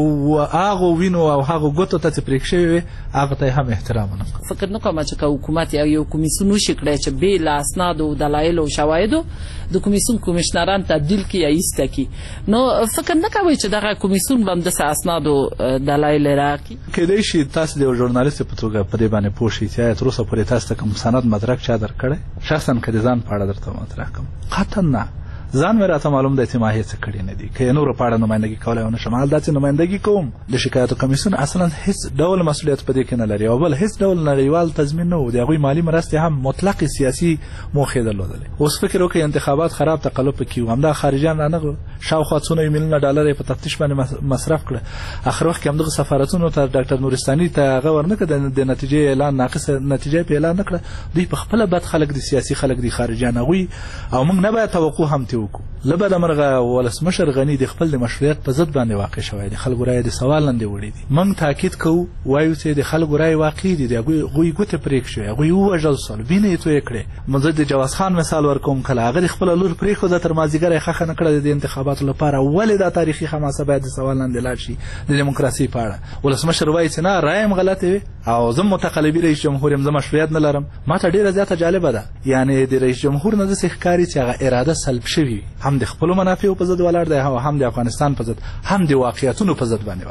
هغو وینو او هغو ګوتو ته چې پرېښ شوې وې هغه ته یې هم احترام ونه کړ. فکر نه کوم چې که حکومت یو کمیسیون وشي کړی چې بې له اسنادو او دلایلو او شواهدو د کمیسیون کمیشنران تبدیل کړي یا ایسته کړي، نو فکر نه کوئ چې دغه کمیسیون به هم داسې اسناد او دلایل راکړي؟ کیدای شي تاسو د یو ژورنالست په توګه په دې باندې پوه شئ چې آیا تر اوسه پورې تاسو ته کوم سند مدرک چا درکړی؟ شخصا که د ځان په اړه درته مطرح کړم، قطعا نه. ځان مې راته معلوم دی چې ما هېڅ کړي نه دي. که یې نورو په اړه نمایندګي کولی ونه شم، حال دا چې نمایندګي کوم. د شکایتو کمیسیون اصلا هېڅ ډول مسؤلیت په دې کې نه لري او بل هېڅ ډول نړیوال تضمین نه و. د هغوی مالي مرستې هم مطلقې سیاسي موخې درلودلې. اوس فکر وکړئ انتخابات خراب تقلب پکې و، همدا خارجیان رانغلل، شاوخوا څونه میلیونه ډالر یې په تفتیش باندې مصرف کړه. آخر وخت کې همدغه سفارتونو ته ډاکټر نورستاني ته هغه ورنه کړه، د نتیجې اعلان ناقصه نتیجه په اعلان نه کړه. دوی په خپله بد خلک دي، سیاسي خلک دي خارجیان هغوی، او موږ نه باید توقع هم ترې وکړو. له بده مرغه ولسمشر غني د خپل د مشروعیت په ضد باندې واقع شوی دی. خلکو رایې د سوال لاندې وړي دي. موږ تاکید کوو، وایو چې د خلکو رایې واقعي دي. د هغوی ګوتې پرې کړې، هغوی ووژل شول، وینې یې تویې کړې. زه د جواز خان مثال ورکوم، کله هغه د خپله لور پرېښوده تر مازدیګره یې ښخه نه کړه د انتخاباتو لپاره. ولې دا تاریخي حماسه باید د سوال لاندې لاړ شي د دیموکراسۍ په اړه؟ ولسمشر وایي چې نه رایه م غلطې وې او زه متقلبي رئیس جمهور یم، زه مشروعیت نه لرم. ما ته ډېره زیاته جالبه ده، یعنې د رئیس جمهور نه داسې ښکاري چې هغه اراده سلب شوي، هم د خپلو منافعو په ضد ولاړ دی او هم د افغانستان په ضد، هم د واقعیتونو په ضد باندې.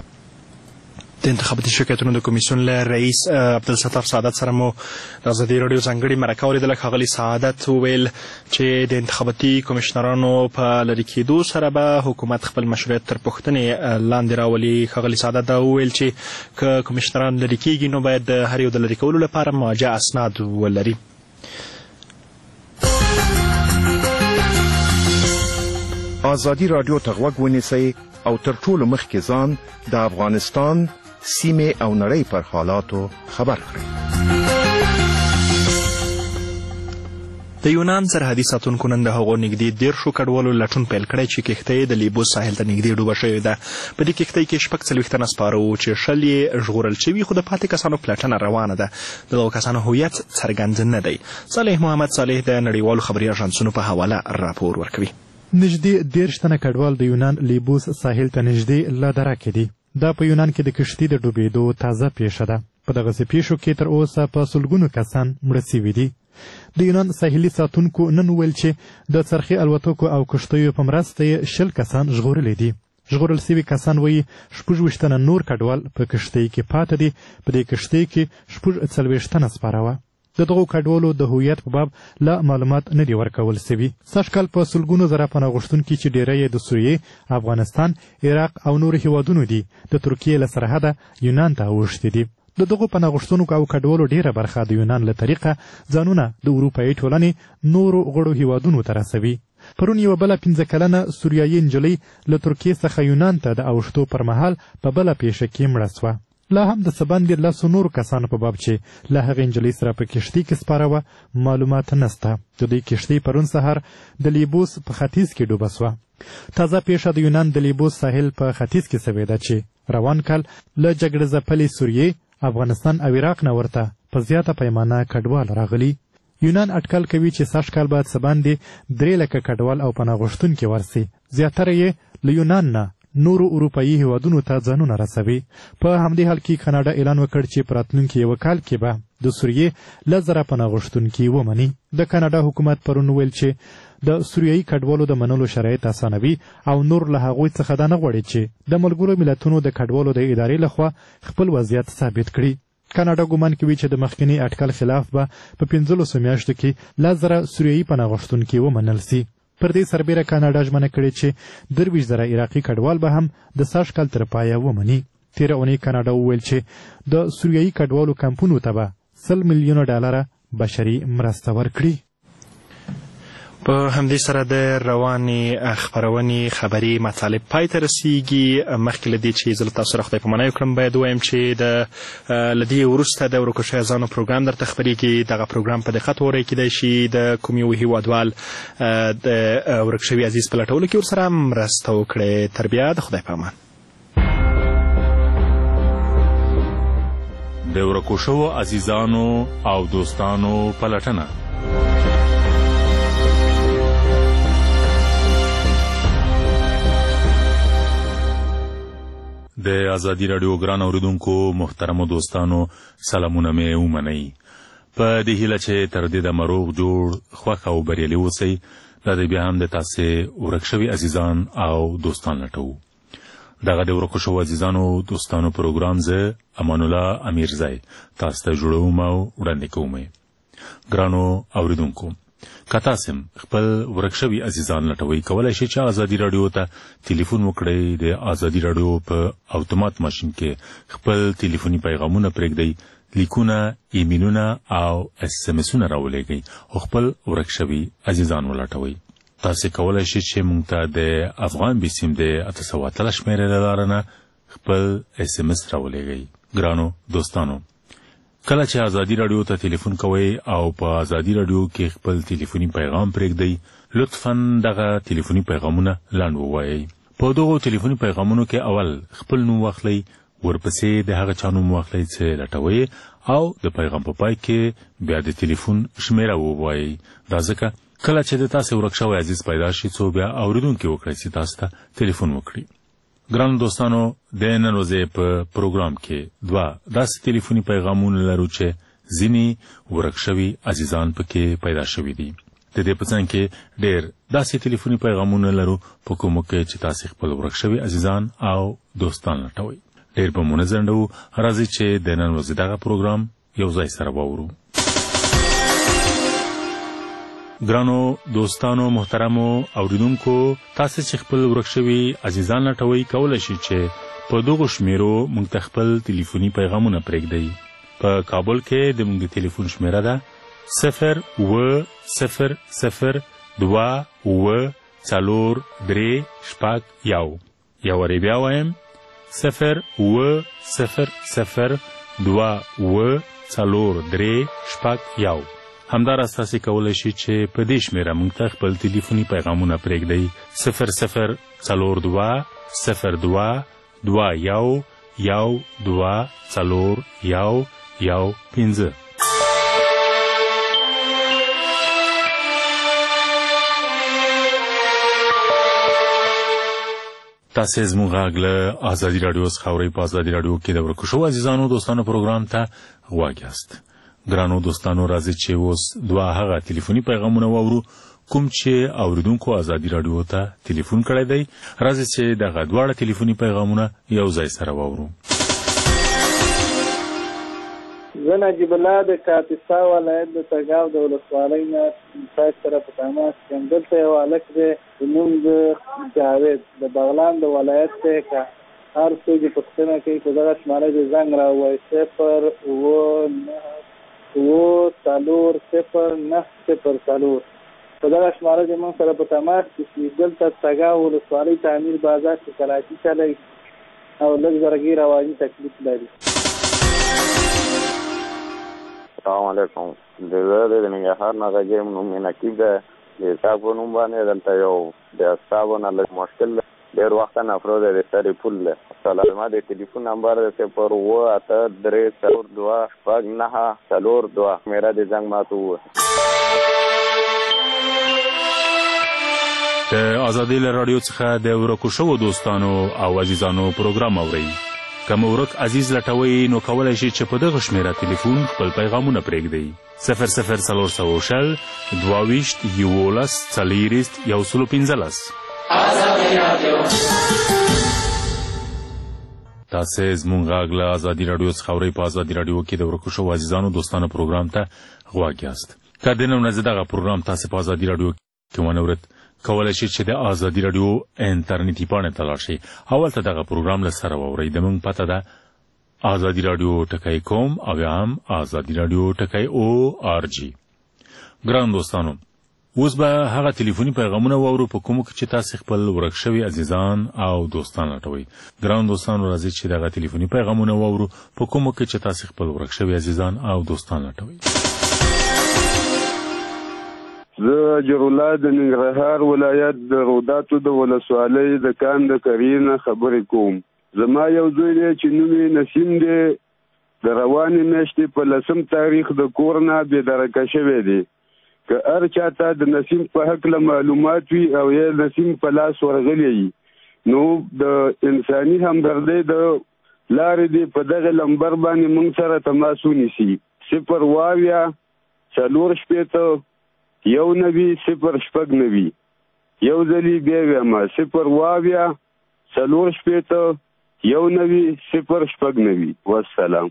د انتخاباتي شرکتونو د کمیسیون له رئیس عبدالستار سعادت سره مو د ازادي راډیو ځانګړې مرکه اورېدله. ښاغلي سعادت وویل چې د انتخاباتي کمیشنرانو په لرې کېدو سره به حکومت خپل مشروعیت تر پوښتنې لاندې راولي. ښاغلي سعادت دا وویل چې که کمیشنران لرې کېږي نو باید د هر یو د لرې کولو لپاره مواجه اسناد ولري. ازادي راډیو ته غوږ ونیسئ او تر ټولو مخکې ځان د افغانستان، سیمې او نړۍ پر حالاتو خبر کړئ. د یونان سرحدي ساتونکو نن د هغو نږدې دیرشو کډوالو لټون پیل کړی چې کښتۍ د لیبوس ساحل ته نږدې ډوبه شوې ده. په دې کښتۍ کې شپږ څلوېښت تنه سپاره وو چې شل یې ژغورل شوي، خو د پاتې کسانو پلټنه روانه ده. د دغو کسانو هویت څرګند نه دی. صالح محمد صالح د نړیوالو خبري اژانسونو په حواله راپور ورکوي. نږدې دیرش تنه کډوال د یونان لیبوس ساحل ته نږدې لا دره کې دي. دا په یونان کې د کښتۍ د ډوبېدو تازه پیښه ده. په دغسې پیښو کې تر اوسه په سلګونو کسان مړه سوي دي. د یونان ساحلي ساتونکو نن وویل چې د څرخي الوتکو او کښتیو په مرسته یې شل کسان ژغورلي دي. ژغورل سوي کسان وایي شپږ ویشت تنه نور کډوال په کښتۍ کې پاته دي. په دې کښتۍ کې شپږ څلوېښت تنه سپاره وه. د دغو کډوالو د هویت په باب لا معلومات نه دي ورکول سوي. سږ کال په سلګونو زره پناه غوښتونکي چې ډیری یې د سوریې، افغانستان، عراق او نورو هیوادونو دي، د ترکیې له سرحده یونان ته اوښتي دي. د دغو پناه غوښتونکو او کډوالو ډیره برخه د یونان له طریقه ځانونه د اروپایي ټولنې نورو غړو هیوادونو ته رسوي. پرون یوه بله پنځه کلنه سوریایي نجلۍ له ترکیې څخه یونان ته د اوښتو پر مهال په بله پیښه کې مړه سوه. لا هم د څه باندې لسو نورو کسانو په باب چې له هغې نجلۍ سره په کښتۍ کې سپاره وه معلومات نسته. د دوی کښتۍ پرون سهار د لیبوس په ختیځ کې ډوبه سوه. تازه پیښه د یونان د لیبوس ساحل په ختیځ کې سوې ده چې روان کال له جګړه ځپلې سوریې، افغانستان او عراق نه ورته په زیاته پیمانه کډوال راغلي. یونان اټکل کوي چې سږ کال به څه باندې درې لکه کډوال او پناه غوښتونکي ورسي. زیاتره یې له یونان نه نورو اروپایي هیوادونو ته ځانونه رسوي. په همدې حال کې کاناډا اعلان وکړ چې په راتلونکي یوه کال کې به د سوریې لس زره پناه غوښتونکي ومني. د کاناډا حکومت پرون وویل چې د سوریایي کډوالو د منلو شرایط اسانوي او نور له هغوی څخه دا نه غواړي چې د ملګرو ملتونو د کډوالو د ادارې لخوا خپل وضعیت ثابت کړي. کاناډا ګمان کوي چې د مخکني اټکل خلاف به په پنځلسو میاشتو کې لس زره سوریایي پناه غوښتونکي ومنل سي. پر دې سربیره کاناډا ژمنه کړې چې درویشت زره عراقي کډوال به هم د سږ کال تر پایه ومني. تېره اونۍ کاناډا وویل چې د سوریایي کډوالو کمپونو ته به سل میلیونه ډالره بشري مرسته ورکړي. په همدې سره د روانې خپرونې خبري مطالب پای ته رسیږي. مخکې له دې چې زه له تاسو سره خدای پاماني وکړم باید ووایم چې د له دې وروسته د ورکو شویو ځانو پروګرام درته خپرېږي. دغه پروګرام په دقت واورئ. کیدای شي د کوم یو هیوادوال د ورک شوي عزیز په لټولو کې ورسره مرسته وکړئ. تر بیا د خدای په امان. د ورکو شوو عزیزانو او دوستانو پلټنه. د ازادي راډیو ګران اوریدونکو محترمو دوستانو سلامونه مې ومنئ. په دې هیله چې تر دې دمه روغ جوړ خوښ او بریالي اوسئ. دا دی بیا هم د تاسې ورک شوي عزیزان او دوستان لټوو. دغه د ورکو شوو عزیزانو دوستانو پروګرام زه امان الله امیرزی تاسو ته جوړوم او وړاندې کوم. ګرانو اوریدونکو، که تاسو خپل ورک شوي عزیزان لټوئ، کولی شئ چې ازادي راډیو ته ټلیفون وکړئ. د ازادي راډیو په اتومات ماشین کې خپل ټلیفوني پیغامونه پرېږدئ، لیکونه، ایمیلونه او اس ام اسونه راولېږئ او خپل ورک شوي عزیزان ولټوئ. تاسو کولی شئ چې موږ ته د افغان بیسیم د اته سوه اتلس شمېرې له لارې نه خپل اس ام اس راولېږئ. ګرانو دوستانو، کله چې ازادي راډیو ته ټلیفون کوئ او په ازادي راډیو کې خپل ټلیفوني پیغام پرېږدئ، لطفا دغه ټلیفوني پیغامونه لنډ ووایئ. په دغو ټلیفوني پیغامونو کې اول خپل نوم واخلئ، ورپسې د هغه چا نوم واخلئ چې لټوئ او د پیغام په پای کې بیا د ټلیفون شمېره ووایئ. دا ځکه کله چې د تاسې ورک شوی عزیز پیدا شي څو بیا اورېدونکي وکړئ چې تاسو ته ټلیفون وکړي. ګرانو دوستانو، د نن ورځې په پروګرام کې دوه داسې ټلیفوني پیغامونه لرو چې ځینې ورک شوي عزیزان پکې پیدا شوي دي. د دې په څنګ کې ډېر داسې ټلیفوني پیغامونه لرو په کومو کې چې تاسې خپل ورک شوي عزیزان او دوستان لټوئ. ډېر به مو نه ځنډوو، راځئ چې د نن ورځې دغه پروګرام یو ځای سره واورو. ګرانو دوستانو محترمو اوریدونکو، تاسو چې خپل ورک شوي عزیزان لټوئ، کولی شئ چې په دغو شمیرو موږ ته خپل ټلیفوني پیغامونه پرېږدئ. په کابل کې د موږ د ټلیفون شمیره ده صفر اوه صفر صفر دوه اوه څلور درې شپږ یو. یو وارې بیا وایم صفر اوه صفر صفر دوه اوه څلور درې شپږ یو. همداراز تاسې کولی شئ چې په دې شمېره موږ ته خپل تلیفوني پیغامونه پرېږدئ صفر صفر څلور دوه صفر دوه دوه یو یو دوه څلور یو یو پنځه. تاسې زموږ غږ له ازادي راډیو څخه اورئ. په ازادي راډیو کې د ورکشو عزیزانو دوستانو پروګرام ته غوږ یاست. ګرانو دوستانو راځئ چې اوس دوه هغه تلیفوني پیغامونه واورو کوم چې اوریدونکو ازادي راډیو ته تلیفون کړی دی. راځئ چې دغه دواړه تلیفوني پیغامونه یو ځای سره واورو. زه نجیب الله د کاپیسا ولایت د تګاو د ولسوالۍ نه تاسو سره په تماس یم. دلته یو هلک دی د نوم د جاوید د بغلان د ولایت دی. که هر څوک یې پوښتنه کوي په دغه شماره دې زنګ راووایي صفر اووه نهه اووه څلور صفر نهه صفر څلور. په دغه شماره دې موږ سره په تماس کې شي. دلته تګاو ولسوالۍ تعمیر بازار کې کراچي چلی او لږ زرګي رواني تکلیف لري. السلام علیکم. زه د ننګرهار نه غږیم. نوم مې نقیب ده. د حساب په نوم باندې دلته یو د حسابو نه لږ مشکل ده. ډېر وخت نه افرود د سرې پول ده. زما د ټلیفون نمبر دی صفر اووه اته درې څلور دوه شپږ نهه څلور دوه. میرا د زنګ ماته ووهه. د ازادي راډیو څخه د ورکو شوو دوستانو او عزیزانو پروګرام اورئ. که مو ورک عزیز لټوئ نو کولی شئ چې په دغه شمېره تلیفون خپل پیغامونه پرېږدئ. صفر صفر څلور سوه شل دوه ویشت یولس څلېرویشت یو سلو پنځلس. تاسې زموږ غږ له ازادي راډیو څخه اورئ. په ازادي راډیو کې د ورکو شوو عزیزانو دوستانو پروګرام ته غوږ یاست. که د نن ورځې دغه پروګرام تاسې په ازادي راډیو کې ونه اورئ کولی شئ چې د ازادي راډیو انټرنیټي پاڼې ته لاړ شئ او هلته دغه پروګرام له سره واورئ. د موږ پته ده ازادي راډیو ټکی کوم او یا هم ازادي راډیو ټکی او آر جي. ګران دوستانو اوس به هغه تلیفوني پیغامونه واورو په کومو کې چې تاسې خپل ورک شوي عزیزان او دوستان لټوئ. ګران دوستانو راځئ چې دغه تلیفوني پیغامونه واورو په کومو کې چې تاسې خپل ورک شوي عزیزان او دوستان لټوئ. زه جرالله د ننګرهار ولایت د روداتو د ولسوالۍ د کان د کرینه خبرې کوم. زما یو زوی دی چې نوم یې نسیم دی. د روانې میاشتې په لسم تاریخ د کور نه بېدرکه شوی دی. که هر چاته د نسیم په هکله معلومات وي او یا نسیم په لاس ورغلی وي نو د انساني همدردۍ د لارې دی په دغه لمبر باندې موږ سره تماس ونیسي. صفر واویا څلور شپېته یو نوي صفر شپږ نوي. یو ځلې بیا وایم صفر واویا څلور شپېته یو نوي صفر شپږ نوي. والسلام.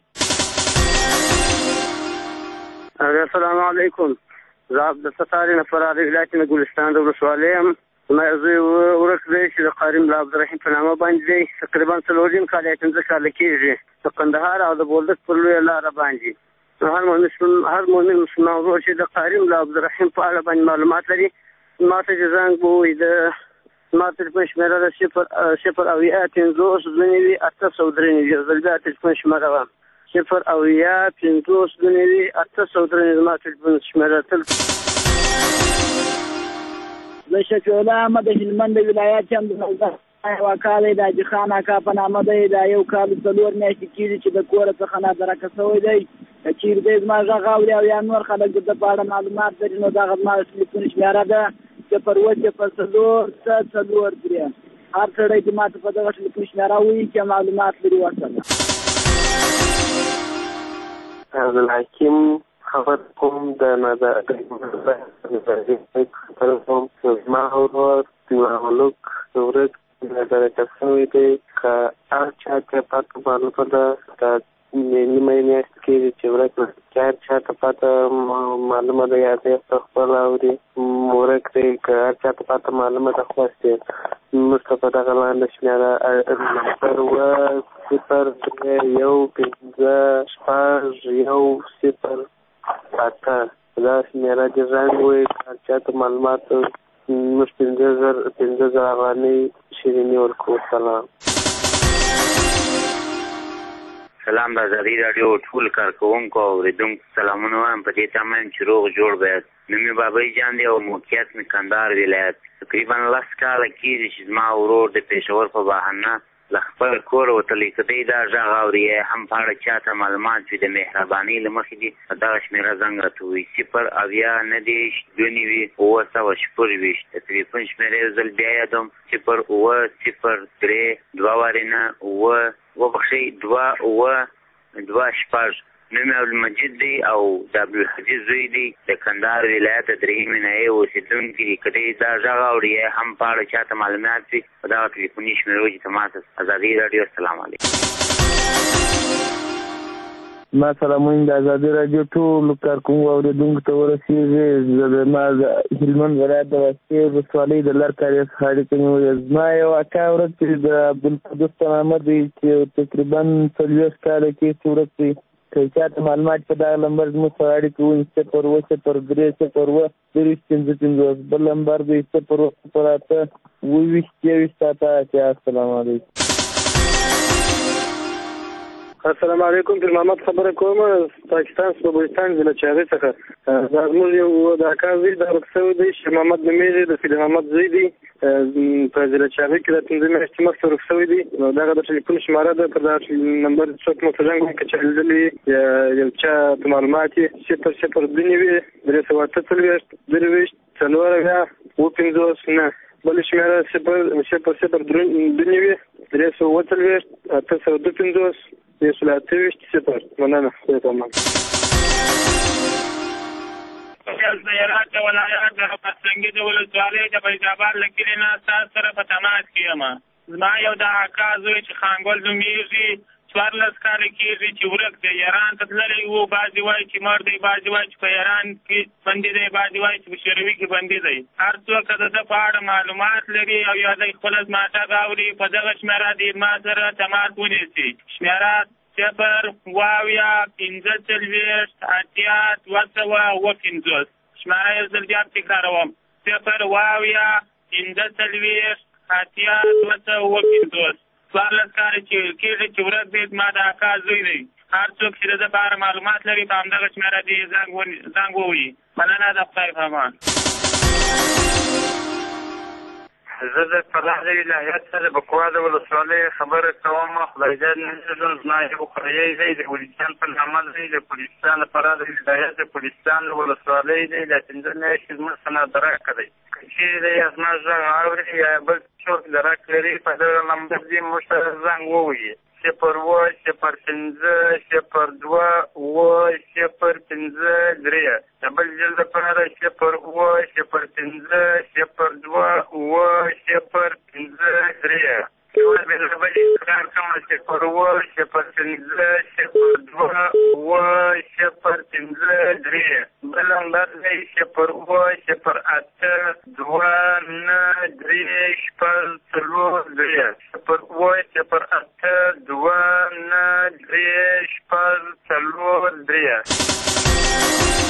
السلام علیکم. زه عبدالستار طارق نه فرار ولایت نه ګلستان د ولسوالۍ یم. زما یو زوی ورک دی چې د قاري ملا عبدالرحیم په نامه باندې دی. تقریبا څلور نیم کاله یې پنځه کاله کېږي د قندهار او د بولدک پر لویه لاره باندې. هر مؤمن هر مؤمن مسلمان ورور چې د قاري ملا عبدالرحیم په اړه باندې معلومات لري ما ته چې زنګ ووایي. د ما تلیفون شمېره ده صفر صفر اویا پنځوس دوه نوي اته سوه درې نوي. یو ځل بیا تلیفون شمېره وه صفر اویا پنځوس دوه نوي اته سوه درې نوي. زما تلیفون شمېره تل. زه شفیع الله احمد د هلمند ولایت یم. د نوزاد یوه کال دی د حاجي خان اکا په نامه دی. دا یو کال څلور میاشتې کېږي چې د کوره څخه نادرکه شوی دی. که چېرې دی زما غږ اوري او یا نور خلک د ده په اړه معلومات لري نو دغه زما د تلیفون شمېره ده صفر اووه صفر څلور څه څلور درې. هر سړی چې ما ته په دغه تلیفون شمېره ووایي چې معلومات لري ورسره. عبدالحکیم خبر کوم د خبر کوم زما ورور ملک ورک نادرکه شوی دی. که هر چا ته پته معلومه ده د نیمه میاشت کېږي چې ورک که هر چا ته پته معلومه ده یا دی خپله اوري ورک دی. که هر چا ته پته معلومه ده خلاص دی موږ ته په دغه لاندې شمېره نمبر اووه صفر درې یو پنځه شپږ یو صفر اته دا شمېره دې زنګ ووایي. که هر چا ته معلومات موږ پنځه زر پنځه زره افغانۍ شیریني ورکوو. سلام. سلام د ازادي راډیو ټول کارکوونکو او اوریدونکو سلامونه وایم. په دې تمه یم چې روغ جوړ باید. نوم مې بابی جان دی او موقعیت مې کندهار ولایت. تقریبا لس کاله کېږي چې زما ورور د پېښور په بهانه له خپل کور وتلی. که دی دا غږ اوري هم په اړه چاته معلومات وي د مهربانۍ له مخې دي په دغه شمېره زنګ راته ووایي. صفر اویا نهه دېرش دوه نوي اووه سوه شپږویشت. د تلیفون شمېره یو ځل بیا یادوم: صفر اووه صفر درې دوه وارې نه اووه وبخښئ دوه اووه دوه شپږ. نوم یې عبدالمجید دی او د عبدالحجیز زوی دی. د کندهار ولایت د درېیمې ناحیې اوسېدونکي دي. که دی دا غږ اوري هم په اړه چاته معلومات وي په دغه تلیفوني شمېرو چې تماس ازادي راډیو. السلام علیکم. ما سلامونه د ازادي راډیو ټولو کارکوونکو او اوریدونکو ته ورسېږي. زه د ما د هلمند ولایت د واسطې ولسوالۍ د لر کاري څخه اړیکه نیولې. زما یو اکا ورک دی د عبدالقدوس په نامه دی چې تقریبا څلوېښت کاله کې ورک دی. که چاته معلومات په دغه نمبر زموږ سره اړیکه ونیسي: صفر اووه صفر درې صفر اووه دېرش پنځه پنځوس. بل نمبر دی صفر اووه صفر اته اووه ویشت یوویشت اته اتیا. السلام علیکم. السلام علیکم. پیر محمد خبره کوم پاکستان صوبه بلوچستان ضلع چاغې څخه. دا زموږ یو د اکا زوی دا ورک شوی دی شیر محمد نومېږي. د سید محمد زوی دی. په ضلع چاغې کې د پنځه میاشتې مخکې ورک شوی دی. دغه د ټلیفون شماره ده. پر دغه نمبر څوک مو ته زنګ وکړي که چا لیدلي یا یو چا ته معلومات یې: صفر صفر دوه نوي درې سوه اته څلوېښت درویشت څلور اویا اووه پنځوس نه. بل شمېره صفر صفر صفر دوه نوي درې سوه اووه څلوېښت اته سوه دوه پنځوس یو سل اته ویشت صفر. مننه. خدای پامان. د هرات د ولایت د پتنګي د ولسوالۍ د فیضاباد له کلي نه ستاسو سره په تماس کې یم. زما یو د اکا زوی چې خانګل نومېږي څوارلس کاله کېږي چې ورک دی. ایران ته تللی و. بعضې وایي چې مړ دی، بعضې وایي چې په ایران کې بندي دی، بعضې وایي چې په شوروي کې بندي دی. هر څوک که د ده په اړه معلومات لري او یا دی خپله زما غږ اوري په دغه شمېره دې ما سره تماس ونیسي. شمېره صفر اووه اویا پنځه څلوېښت اتیا دوه سوه اووه پنځوس. شمېره یو ځل بیا تکراروم: صفر اووه اویا پنځه څلوېښت اتیا دوه سوه اووه پنځوس. څوارلس کاله چې کېږي چې ورک دی. زما د اکا زوی دی. هر څوک چې د ده په اړه معلومات لري په همدغه شمېره دې زنګ ووهي. مننه. د خدای په امان. زه د فراه د ولایت څخه د بکوا د ولسوالۍ خبره کوم. خدایجان نجم زما یو خوریی دی. د ولستان په نامه دی. د پولیستان د فراه د ولایت د پولیستان د ولسوالۍ دی. د پنځه میاشتې زموږ څخه درک دی. که چېرې دی زما غږ اوري یا بل څوک درک لري په دغه نمبر دې موږ سره زنګ ووهي: صفر اووه صفر پنځه صفر دوه اووه صفر پنځه درې. د بل ځل دپاره صفر اووه صفر پنځه صفر دوه اووه صفر پنځه درې. یوه بېله بلې تکرار کومه: صفر اووه صفر پنځه صفر دوه اووه صفر پنځه درې. بل نمبر دی صفر اووه صفر اته دوه نهه درې شپږ څلور درې. صفر اووه صفر اته دوه نهه درې شپږ څلور درې.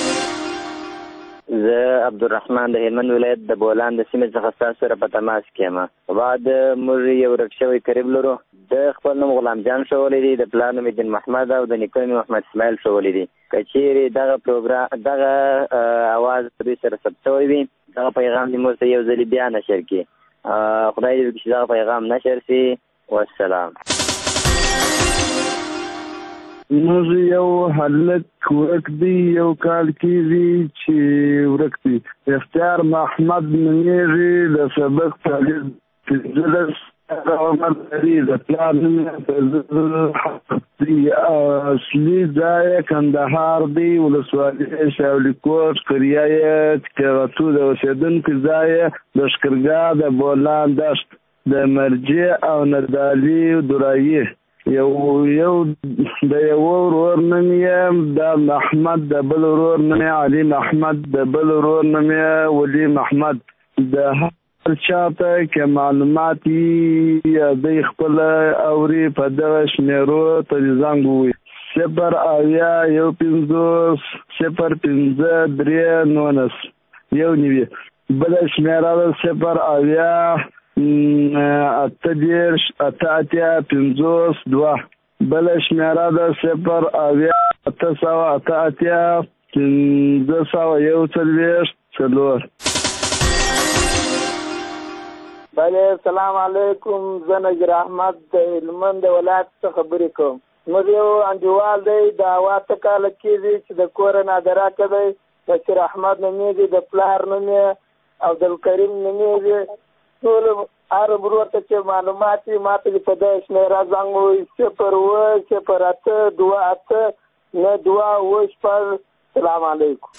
زه عبدالرحمن د هلمند ولایت د بولان د سیمې څخه ستاسو سره په تماس کې یم. بعد موږ یو ورک شوی قریب لرو. د خپل نوم غلام جان ښوولی دی. د پلار نوم دین محمد او د نیکه نوم محمد اسماعیل ښوولی دی. که چیرې دغه پروګرام دغه اواز دوی سره ثبت شوی وي دغه پیغام دې موږ ته یو ځلې بیا نشر کړي. خدای دې وکړي چې دغه پیغام نشر شي. والسلام. موږ یو هلک ورک دی. یو کال کېږي چې ورک دی. اختیار محمد نومېږي. د سبق تعلیم پنځلس عمر لري. د پلار نوم اصلي ځای کندهار دی. ولسوالۍ شاولیکوټ قریه یې تکغتو د اوسېدونکي ځای د شکرګاه د بولان دشت د مرجع او ندالي درایي. یو یو د یو ورور نوم یې د محمد، د بل ورور نوم یې علي محمد، د بل ورور نوم یې ولي محمد. د هر چاته که معلومات یې دی خپله اوري په دغه شمېرو ته دې زنګ ووهي: صفر اویا یو پنځوس صفر پنځه درې نولس یو نوي. بله شمېره ده صفر اویا اته دېرش اته اتیا پنځوس دوه. بله شمېره ده صفر اویا اته سوه اته اتیا پنځه سوه یو څلوېښت څلور. بله سلام علیکم، زه نجر احمد د هلمند ولایت څخه خبرې کوم. موږ یو انډیوال دی د هوا اته کاله کېږي چې د کوره نادراکه دی. بشیر احمد نومېږي، د پلار نوم یې عبدالکریم نومېږي. ټول هر ورور ته چې معلومات وي ما ته په دغه شمېره زنګ ووایي صفر اووه صفر اته دوه اته نه دوه اووه شپږ. سلام علیکم.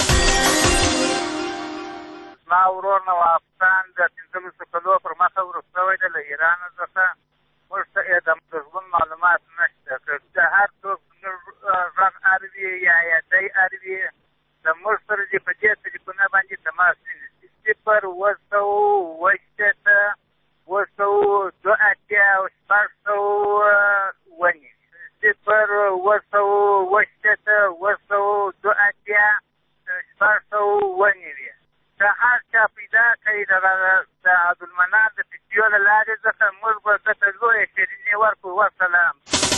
زما ورور نوافستان د پنځلسو کلو پر مخه وروسته شوی دی له ایرانه څخه. موږ ته یې د ژوند معلومات نشته، که د هر څوک غږ ار وي یا یادی ار وي د موږ سره دې په دې تلیفونه باندې تماس ونیسي. صفر اووه سوه اووه شپېته اووه سوه دوه اتیا شپږ سوه اووه نوي. صفر اووه سوه اووه شپېته اووه سوه دوه اتیا شپږ سوه اووه نوي. د هر چا پیدا کوي د عبدالمنان د پیډیو له لارې څخه موږ به ده ته لویه شیریني ورکړو. وسلام.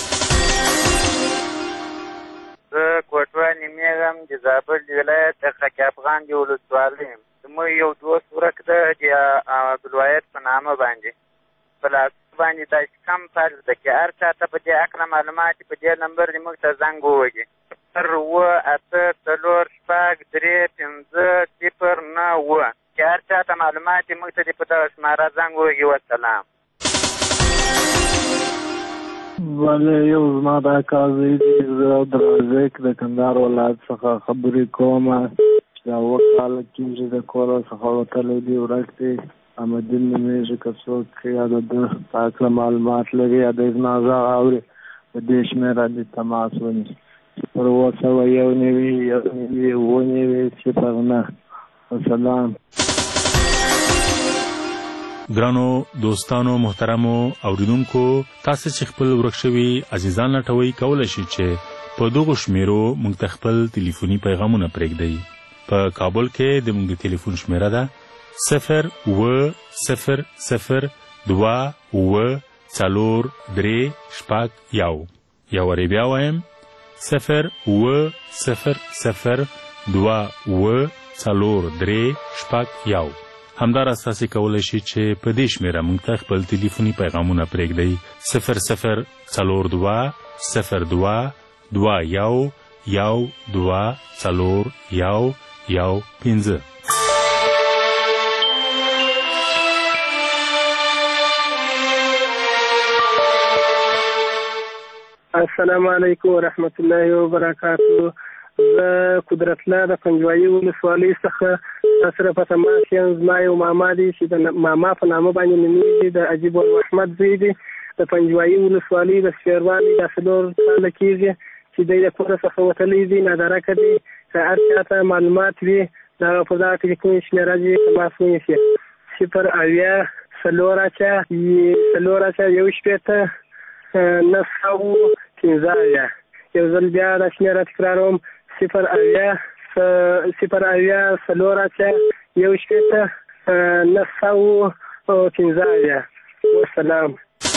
زه کوټوه نومېږم، د زابل ولایت د خاک افغان د ولسوالۍ یم. زموږ یو دوست ورک ده د عبدالواحد په نامه باندې. په لاس باندې داسې کم فرض ده چې هر چا ته په دې هکله معلومات په دې نمبر دې موږ ته زنګ ووهي. صفر اووه اته څلور شپږ درې پنځه صفر نه اووه چې هر چا ته معلومات یې موږ ته دې په دغه شماره زنګ ووهي. وسلام. بله یو زما دا کار دی چې زه عبدالرزاق د کندهار ولایت څخه خبرې کوم. چې دا اووه کاله کېږي د کوره څخه وتلی دی، ورک دی. احمدین نومېږي، که څوک یا د ده په هکله معلومات لري یا د زما غږ اوري په دې شمېره دې تماس ونیسي. صفر اووه سوه یو نوي یو نوي اووه نوي صفر نه. وسلام. ګرانو دوستانو محترمو اوریدونکو، تاسو چې خپل ورک شوي عزیزان لټوئ کولی شئ چې په دغو شمیرو موږ ته خپل ټلیفوني پیغامونه پرېږدئ. په کابل کې د موږ د ټلیفون شمیره ده صفر اووه صفر صفر دوه اووه څلور درې شپږ یو. یو وارې بیا وایم صفر اووه صفر صفر دوه اووه څلور درې شپږ یو. همداراز تاسې کولی شئ چې په دې شمېره موږ ته خپل ټلیفوني پیغامونه پرېږدئ. صفر صفر څلور دوه صفر دوه دوه یو یو دوه څلور یو یو پنځه. السلام علیکم ورحمت الله وبرکاته. زه قدرت الله د پنجوایي ولسوالۍ څخه سره په تماس یم. زما یو ماما دی چې د ماما په نامه باندې نومېږي، د عجیب محمد زوی دی. د پنجوایي ولسوالۍ د شپېروالۍ دا څلور کاله کېږي چې دی د کوره څخه وتلی دی، نادرکه دی. که هر چا ته معلومات وي د هغه په دغه ټلیفون شمېره دې تماس ونیسي. صفر اویا څلور اچه څلور اچه یو شپېته نه سوه پنځه اویا. یو ځل بیا دا شمېره تکراروم صفر اویا صفر اویا څلور اچه یو شپېته نه سوه پنځه اویا. والسلام.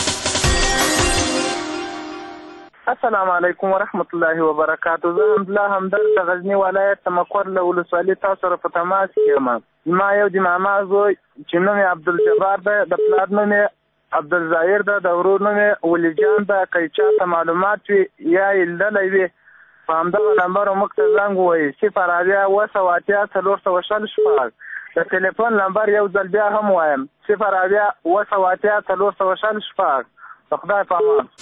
السلام علیکم ورحمت الله وبرکاته. زه حمدالله همدرد د غزني ولایت تمکور له ولسوالۍ تاسو سره په تماس کې یم. زما یو د ماما زوی چې نوم یې عبدالجبار دی، د پلار نوم یې عبدالظاهر ده، د ورور نوم یې ولی جان ده. که چا ته معلومات وي یا یې لیدلی وي په همدغه نمبر موږ ته زنګ ووایي. صفر اویا اوه سوه اتیا څلور سوه شل شپږ. د ټلیفون نمبر یو ځل بیا هم وایم صفر اویا اوه سوه اتیا څلور سوه شل شپږ. په خدای په امان.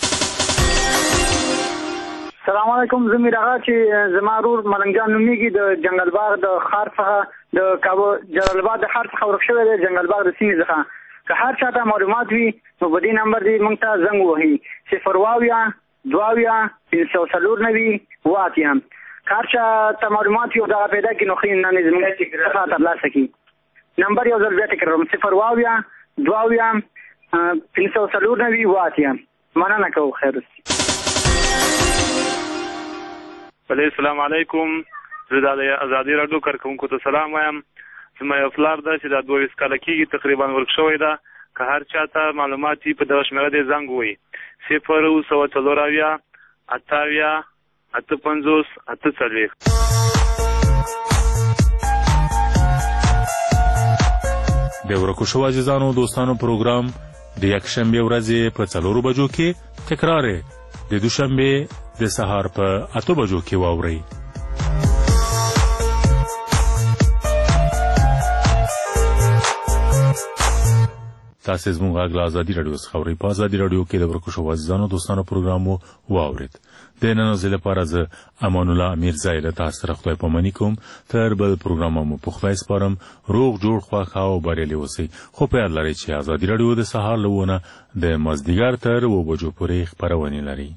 سلام علیکم. زه میر آغا چې زما ورور ملنګ جان نومېږي، د جنګل باغ د ښار څخه د کابل جلال آباد د ښار څخه ورک شوی دی، جنګل باغ د سیمې څخه. که هر چا ته معلومات وي نو په دې نمبر دې موږ ته زنګ ووهي. صفر واویا دوه اویا پنځه سوه څلور نوي اوه اتیا. که هر چا ته معلومات وي او دغه پیدا کړي نو ښه نه زموږ څخه ترلاسه کړي. نمبر یو ځل بیا تکراروم صفر واویا دوه اویا پنځه سوه څلور نوي اوه اتیا. مننه کوو. خیر اوسئ. السلام علیکم. زه د ازادي راډیو کارکوونکو ته سلام وایم. زما یو پلار ده چې دا دوه ویشت کاله کېږي تقریبا ورک شوی ده. که هر چاته معلوماتي په دغه شمیره دې زنګ ووهي صفر اوه سوه څلور اویا اته اویا اته پنځوس اته څلوېښت. د ورکو شوو عزیزانو دوستانو پروګرام د یکشنبې ورځې په څلورو بجو کې تکرار د دوشنبې د سهار په اتو بجو کې واورئ. تاسو زموږ غږ له ازادي راډیو څخه اورئ. په ازادي راډیو کې د ورکو شوو عزیزانو دوستانو پروګرام مو واورید. د نن ورځې لپاره زه امان الله امیرزی له تاسو سره خدای پاماني کوم. تر بل پروګرام مو په خدای سپارم. روغ جوړ خوښ او بریالي اوسئ. خو په یاد لرئ چې ازادي راډیو د سهار له اووه نه د مازدیګر تر اووه بجو پورې خپرونې لري.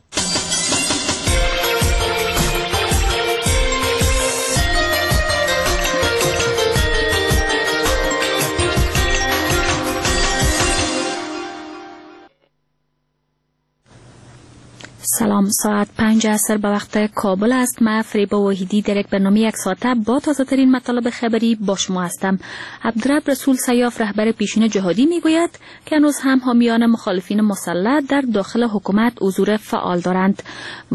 سلام، ساعت پنج عصر به وقت کابل است. من فریبا وحیدی در یک برنامه یک ساعته با تازه ترین مطالب خبری با شما هستم. عبدالرب رسول سیاف رهبر پیشین جهادی میگوید که هنوز هم حامیان مخالفین مسلح در داخل حکومت حضور فعال دارند.